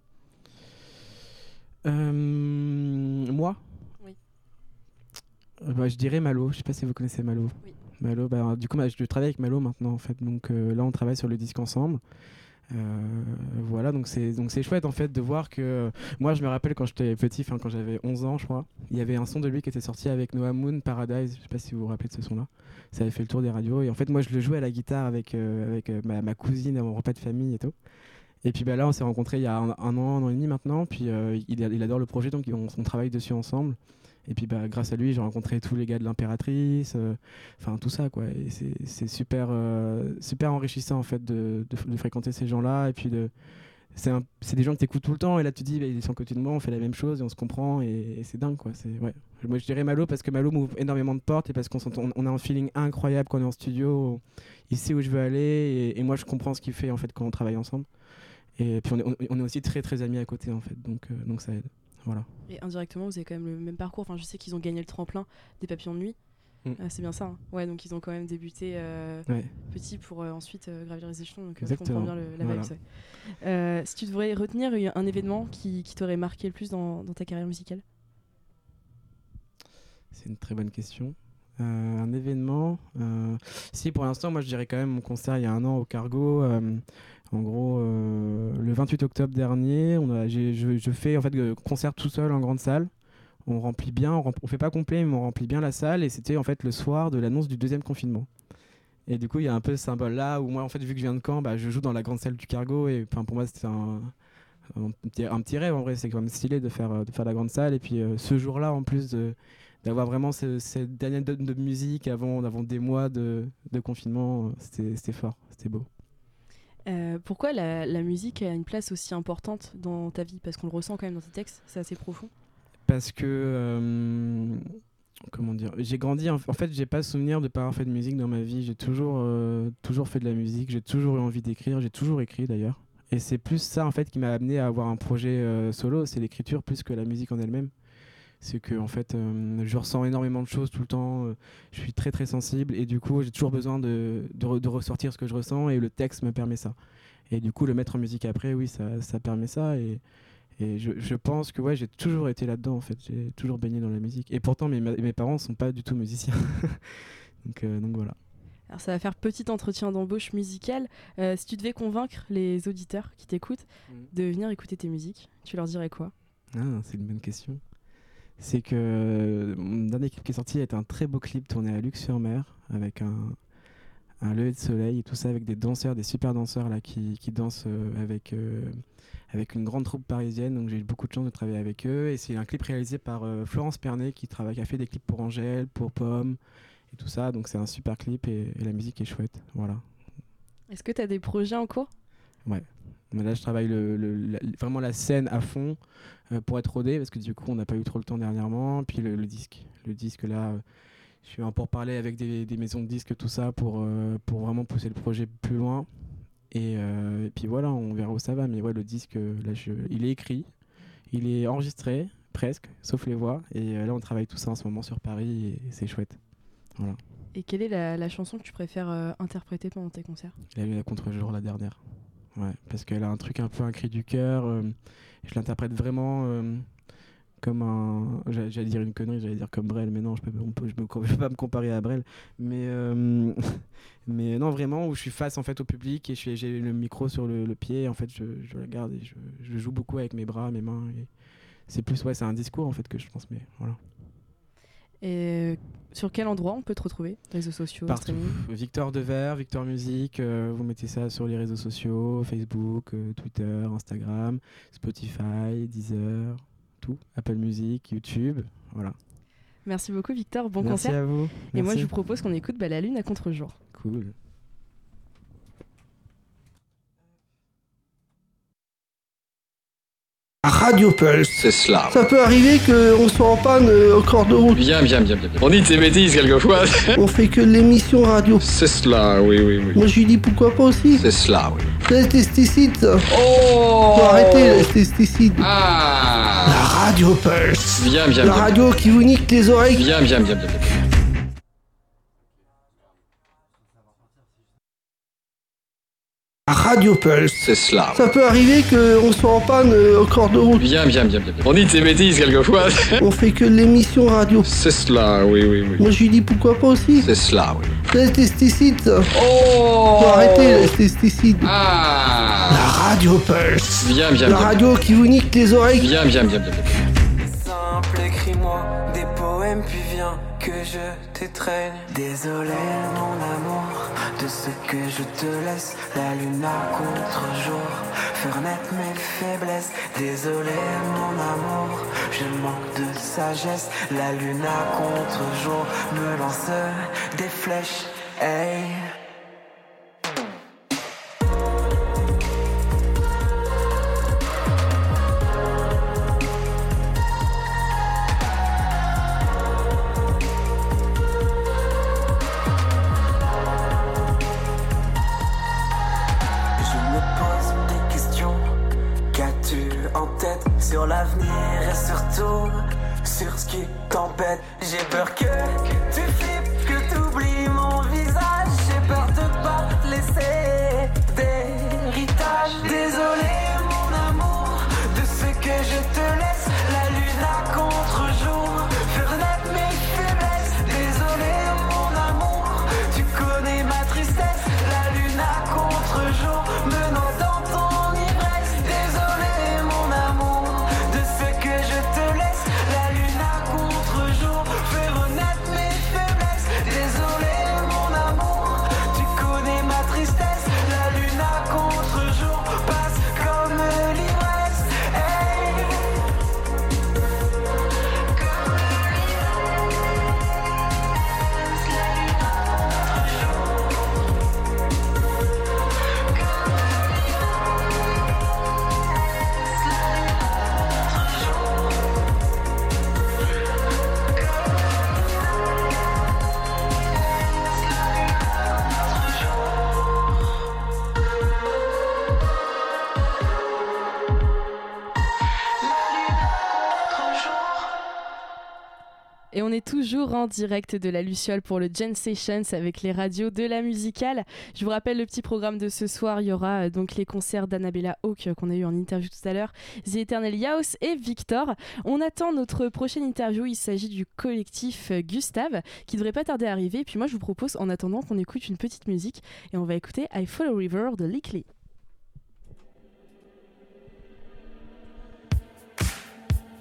Moi? Oui. Je dirais Malo, je sais pas si vous connaissez Malo. Oui. Malo, du coup, je travaille avec Malo maintenant en fait, donc là on travaille sur le disque ensemble. Voilà, donc c'est chouette en fait de voir que moi je me rappelle quand j'étais petit, quand j'avais 11 ans je crois, il y avait un son de lui qui était sorti avec Noah Moon, Paradise, je sais pas si vous vous rappelez de ce son là, ça avait fait le tour des radios, et en fait moi je le jouais à la guitare avec ma cousine à mon repas de famille et tout. Et puis là on s'est rencontrés il y a un an et demi maintenant, puis il adore le projet, donc on travaille dessus ensemble. Et puis grâce à lui, j'ai rencontré tous les gars de l'Impératrice, enfin tout ça quoi. Et c'est super enrichissant en fait de fréquenter ces gens-là. Et puis c'est des gens que t'écoutes tout le temps. Et là tu te dis, ils sont à côté de moi, on fait la même chose et on se comprend. Et c'est dingue quoi. Ouais. Moi je dirais Malo parce que Malo m'ouvre énormément de portes et parce qu'on a un feeling incroyable quand on est en studio. Il sait où je veux aller et moi je comprends ce qu'il fait en fait quand on travaille ensemble. Et puis on est aussi très très amis à côté en fait. Donc ça aide. Voilà. Et indirectement, vous avez quand même le même parcours. Enfin, je sais qu'ils ont gagné le tremplin des Papillons de Nuit. C'est bien ça. Hein. Ouais, donc ils ont quand même débuté petit pour ensuite gravir les échelons. Donc je comprends bien la vibe. Voilà. Si tu devrais retenir un événement qui t'aurait marqué le plus dans ta carrière musicale? C'est une très bonne question. Un événement. Si pour l'instant, moi je dirais quand même mon concert il y a 1 an au Cargo. En gros, le 28 octobre dernier, je fais en fait concert tout seul en grande salle. On remplit bien, on fait pas complet, mais on remplit bien la salle. Et c'était en fait le soir de l'annonce du 2e confinement. Et du coup, il y a un peu ce symbole là où moi, en fait, vu que je viens de Caen, je joue dans la grande salle du Cargo. Et pour moi, c'était un petit rêve en vrai. C'est quand même stylé de faire la grande salle. Et puis ce jour-là, en plus d'avoir vraiment cette dernière note de musique avant des mois de confinement, c'était fort, c'était beau. Pourquoi la musique a une place aussi importante dans ta vie? Parce qu'on le ressent quand même dans tes textes, c'est assez profond. Parce que, comment dire, j'ai grandi, en fait j'ai pas souvenir de pas avoir fait de musique dans ma vie, j'ai toujours fait de la musique, j'ai toujours eu envie d'écrire, j'ai toujours écrit d'ailleurs. Et c'est plus ça en fait qui m'a amené à avoir un projet solo, c'est l'écriture plus que la musique en elle-même. C'est que en fait, je ressens énormément de choses tout le temps, je suis très très sensible et du coup j'ai toujours besoin de ressortir ce que je ressens et le texte me permet ça. Et du coup le mettre en musique après, oui, ça permet ça et je pense que ouais, j'ai toujours été là-dedans en fait, j'ai toujours baigné dans la musique. Et pourtant mes parents sont pas du tout musiciens. donc voilà. Alors ça va faire petit entretien d'embauche musicale. Si tu devais convaincre les auditeurs qui t'écoutent de venir écouter tes musiques, tu leur dirais quoi? C'est une bonne question. C'est que mon dernier clip qui est sorti est un très beau clip tourné à Luc-sur-Mer avec un lever de soleil et tout ça avec des danseurs, des super danseurs là qui dansent avec une grande troupe parisienne. Donc j'ai eu beaucoup de chance de travailler avec eux et c'est un clip réalisé par Florence Pernet qui a fait des clips pour Angèle, pour Pomme et tout ça. Donc c'est un super clip et la musique est chouette. Voilà. Est-ce que tu as des projets en cours ? Ouais. Mais là je travaille vraiment la scène à fond pour être rodé parce que du coup on n'a pas eu trop le temps dernièrement. Puis le disque là, je suis en pourparlers avec des maisons de disques tout ça pour vraiment pousser le projet plus loin. Et puis voilà, on verra où ça va. Mais ouais, le disque là, il est écrit, il est enregistré presque, sauf les voix. Et là on travaille tout ça en ce moment sur Paris et c'est chouette. Voilà. Et quelle est la chanson que tu préfères interpréter pendant tes concerts ? La Lune à contre-jour, la dernière. Ouais, parce qu'elle a un truc un peu un cri du cœur. Je l'interprète vraiment comme un. J'allais dire une connerie, j'allais dire comme Brel, mais non, je peux pas me comparer à Brel. Mais non, vraiment, où je suis face en fait au public et j'ai le micro sur le pied. En fait, je la garde et je joue beaucoup avec mes bras, mes mains. Et c'est plus, ouais, c'est un discours en fait que je transmets. Voilà. Et sur quel endroit on peut te retrouver ? Réseaux sociaux, Partout. streaming ? Victor Devers, Victor Music, vous mettez ça sur les réseaux sociaux, Facebook, Twitter, Instagram, Spotify, Deezer, tout, Apple Music, YouTube, voilà. Merci beaucoup Victor, bon Merci concert. à vous. Et moi Merci. je vous propose qu'on écoute La Lune à contre-jour. Cool. Radio Pulse. C'est cela. Ça peut arriver qu'on soit en panne au cours de route. Bien. On dit de ces bêtises quelquefois. On fait que l'émission radio. C'est cela, oui. Moi je lui dis pourquoi pas aussi. C'est cela, oui. C'est les pesticides ça. Oh, Faut arrêter les pesticides. Ah. La Radio Pulse. Bien. La radio qui vous nique les oreilles. Bien. Radio Pulse. C'est cela. Ça peut arriver qu'on soit en panne au cours de route. Bien. On dit de ces bêtises quelquefois. On fait que l'émission radio. C'est cela, oui. Moi je lui dis pourquoi pas aussi. C'est cela, oui. C'est les pesticides ça. Oh. Faut arrêter les pesticides. Ah. La Radio Pulse. Bien. La radio qui vous nique les oreilles. Bien. Simple, écris-moi des poèmes puis viens que je t'étreigne. Désolé mon amour de ce que je te laisse. La lune à contre-jour faire naître mes faiblesses. Désolé mon amour, je manque de sagesse. La lune à contre-jour me lance des flèches. Hey. Sur l'avenir et surtout sur ce qui t'embête. J'ai peur que tu flippes, que t'oublies mon visage. J'ai peur de pas te laisser d'héritage. Désolé mon amour de ce que je te laisse. La lune à contre-jour faire naître mes faiblesses. Désolé mon amour, tu connais ma tristesse. La lune à contre-jour me noie dans ton ivresse. Désolé mon amour de ce que je te laisse. La lune à contre-jour fait renaître mes faiblesses. Désolé mon amour, tu connais ma tristesse. La lune à contre-jour passe comme l'ivresse. Hey. Et on est toujours en direct de la Luciole pour le Gen Sessions avec les radios de la musicale. Je vous rappelle le petit programme de ce soir. Il y aura donc les concerts d'Annabella Hawk qu'on a eu en interview tout à l'heure, The Eternal Yaos et Victor. On attend notre prochaine interview. Il s'agit du collectif Gustave qui devrait pas tarder à arriver. Et puis moi je vous propose en attendant qu'on écoute une petite musique et on va écouter I Follow River de Lickly.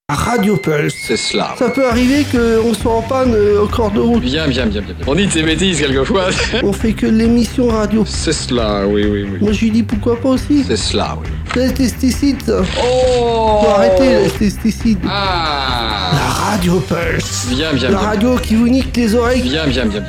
Radio Pulse. C'est cela. Ça peut arriver qu'on soit en panne au cours de route. Bien. On dit de ces bêtises quelquefois. On fait que l'émission radio. C'est cela, oui. Moi je lui dis pourquoi pas aussi. C'est cela, oui. C'est les pesticides ça. Oh Faut arrêter les pesticides. Ah La Radio Pulse. Bien. La radio qui vous nique les oreilles. Bien.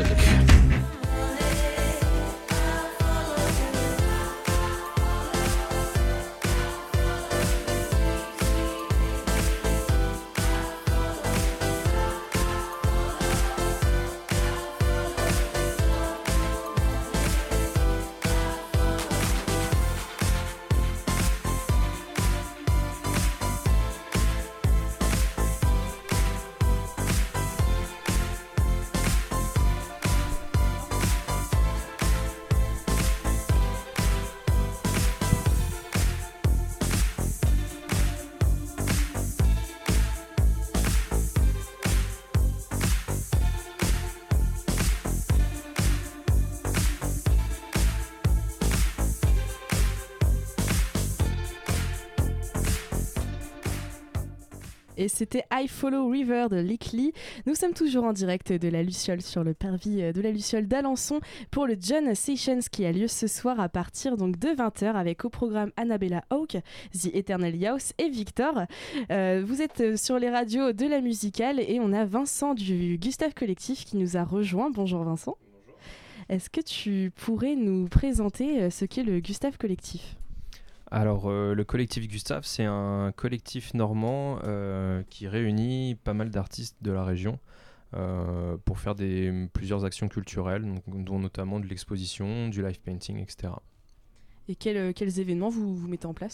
Et c'était I Follow River de Lickly. Nous sommes toujours en direct de la Luciole sur le parvis de la Luciole d'Alençon pour le John Sessions qui a lieu ce soir à partir donc de 20h avec au programme Annabella Hawke, The Eternal House et Victor. Vous êtes sur les radios de la musicale et on a Vincent du Gustave Collectif qui nous a rejoint. Bonjour Vincent. Bonjour. Est-ce que tu pourrais nous présenter ce qu'est le Gustave Collectif ? Alors, le collectif Gustave, c'est un collectif normand qui réunit pas mal d'artistes de la région pour faire plusieurs actions culturelles, dont notamment de l'exposition, du live painting, etc. Et quels événements vous mettez en place ?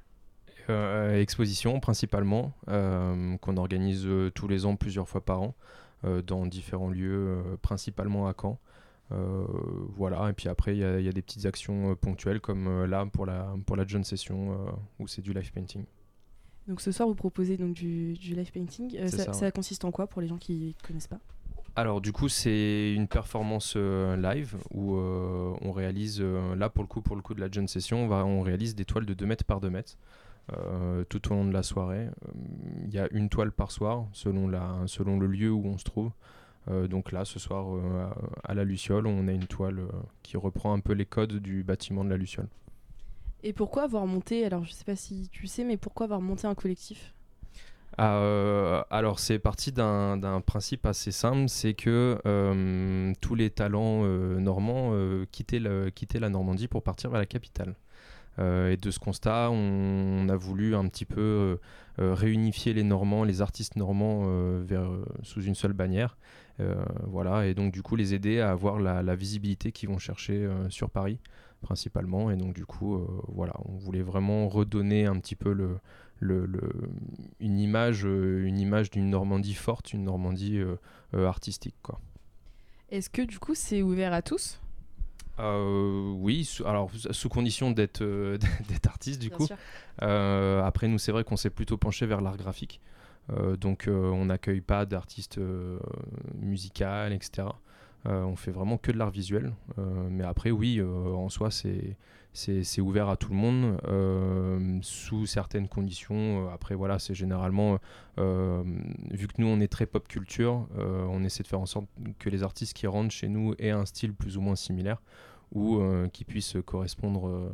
Exposition principalement, qu'on organise tous les ans, plusieurs fois par an, dans différents lieux, principalement à Caen. Voilà, et puis après il y a des petites actions ponctuelles comme là pour la John Session où c'est du live painting. Donc ce soir vous proposez donc du live painting, ça consiste en quoi pour les gens qui ne connaissent pas ? Alors du coup c'est une performance live où on réalise, là pour le coup de la John Session, on réalise des toiles de 2 mètres par 2 mètres tout au long de la soirée. Il y a une toile par soir selon le lieu où on se trouve. Donc là, ce soir, à la Luciole, on a une toile qui reprend un peu les codes du bâtiment de la Luciole. Et pourquoi avoir monté, alors je sais pas si tu sais, mais pourquoi avoir monté un collectif ? Alors c'est parti d'un principe assez simple, c'est que tous les talents normands quittaient la Normandie pour partir vers la capitale. Et de ce constat, on a voulu un petit peu réunifier les Normands, les artistes normands sous une seule bannière. Voilà, et donc du coup les aider à avoir la visibilité qu'ils vont chercher sur Paris principalement. Et donc du coup, voilà, on voulait vraiment redonner un petit peu une image d'une Normandie forte, une Normandie artistique, quoi. Est-ce que du coup c'est ouvert à tous ? Oui, sous condition d'être artiste du coup. Après nous c'est vrai qu'on s'est plutôt penché vers l'art graphique, donc on n'accueille pas d'artistes musicales, etc. On fait vraiment que de l'art visuel, mais après oui, en soi c'est ouvert à tout le monde sous certaines conditions. Après voilà, c'est généralement vu que nous on est très pop culture, on essaie de faire en sorte que les artistes qui rentrent chez nous aient un style plus ou moins similaire ou qui puissent correspondre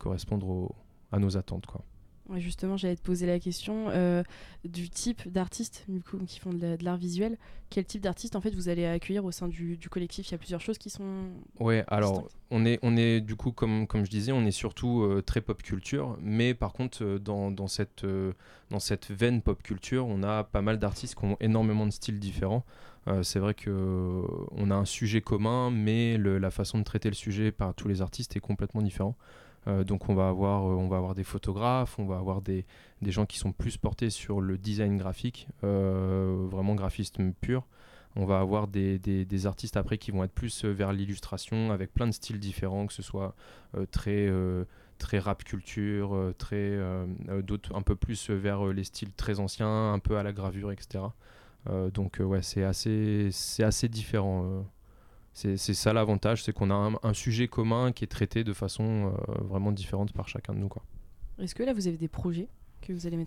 à nos attentes, quoi. Ouais, justement, j'allais te poser la question du type d'artistes du coup, qui font de l'art visuel. Quel type d'artistes en fait vous allez accueillir au sein du collectif ? Il y a plusieurs choses qui sont. Ouais, alors on est du coup comme je disais, on est surtout très pop culture, mais par contre dans cette veine pop culture, on a pas mal d'artistes qui ont énormément de styles différents. C'est vrai que on a un sujet commun, mais la façon de traiter le sujet par tous les artistes est complètement différente. Donc on va avoir des photographes, on va avoir des gens qui sont plus portés sur le design graphique, vraiment graphisme pur. On va avoir des artistes après qui vont être plus vers l'illustration avec plein de styles différents, que ce soit très rap culture, d'autres un peu plus vers les styles très anciens, un peu à la gravure, etc. Donc ouais, c'est assez différent. C'est ça l'avantage, c'est qu'on a un sujet commun qui est traité de façon vraiment différente par chacun de nous, quoi. Est-ce que là vous avez des projets que vous allez mettre en place ?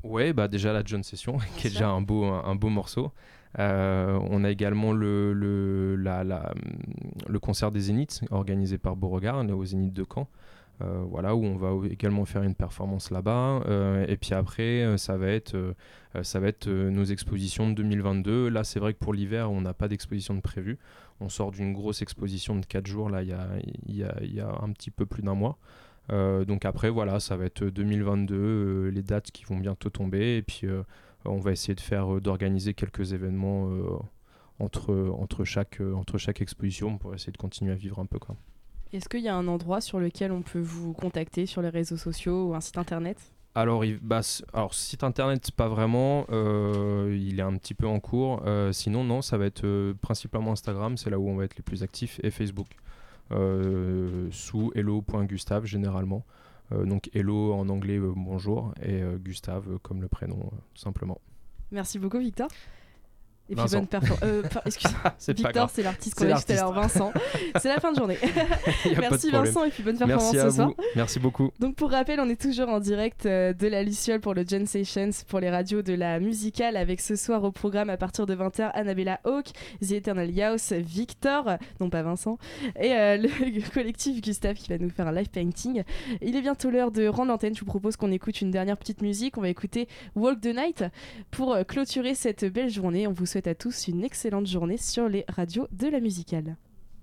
Ouais, bah déjà la John Session, qui est déjà un beau morceau. On a également le concert des Zéniths organisé par Beauregard, on est au Zénith de Caen. Voilà, où on va également faire une performance là-bas. Et puis après, ça va être nos expositions de 2022. Là, c'est vrai que pour l'hiver, on n'a pas d'exposition de prévue. On sort d'une grosse exposition de 4 jours, là, il y a un petit peu plus d'un mois. Donc après, voilà, ça va être 2022, les dates qui vont bientôt tomber. Et puis, on va essayer d'organiser quelques événements entre chaque exposition pour essayer de continuer à vivre un peu, quoi. Est-ce qu'il y a un endroit sur lequel on peut vous contacter sur les réseaux sociaux ou un site internet ? Alors site internet, pas vraiment, il est un petit peu en cours. Sinon, non, ça va être principalement Instagram, c'est là où on va être les plus actifs, et Facebook, sous hello.gustave généralement. Donc hello en anglais, bonjour, et Gustave comme le prénom, tout simplement. Merci beaucoup, Victor. Et puis Vincent. bonne performance. Excuse-moi, Victor, c'est l'artiste qu'on a dit tout à l'heure, Vincent. C'est la fin de journée. Merci Vincent, et puis bonne performance Merci à ce soir. vous. Merci beaucoup. Donc pour rappel, on est toujours en direct de la Luciole pour le John Sessions, pour les radios de la musicale, avec ce soir au programme à partir de 20h Annabella Hawk, The Eternal Yaos, Victor, non pas Vincent, et le collectif Gustave qui va nous faire un live painting. Il est bientôt l'heure de rendre l'antenne. Je vous propose qu'on écoute une dernière petite musique. On va écouter Walk the Night pour clôturer cette belle journée. On vous souhaite à tous une excellente journée sur les radios de la musicale.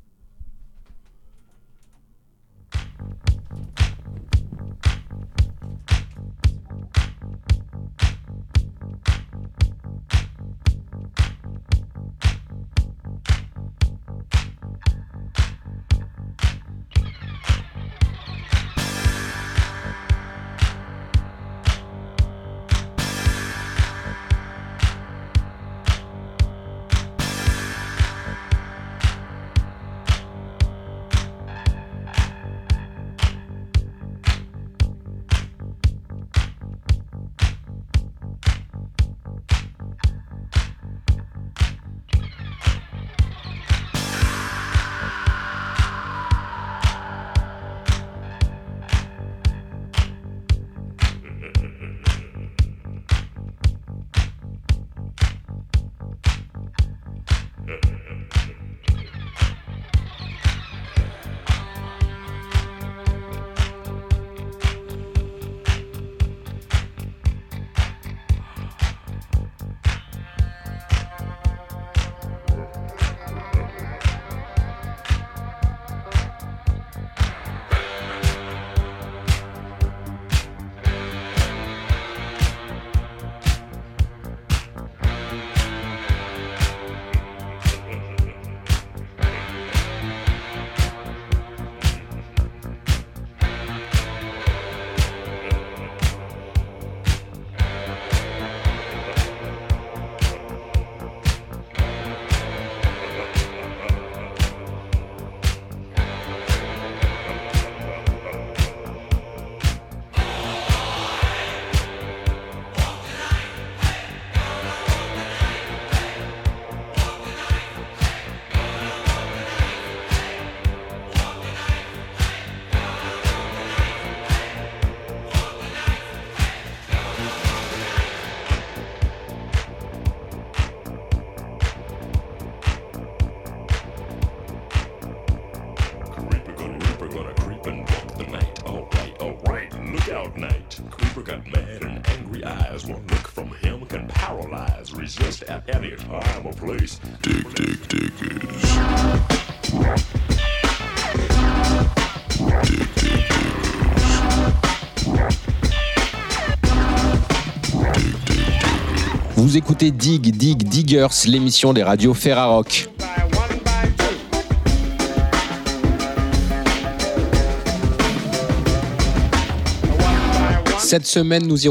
Resist at any time or place. Dig, dig, diggers. Dig, dig, Vous écoutez Dig, Dig, Diggers, l'émission des radios Ferrarock. Cette semaine, nous irons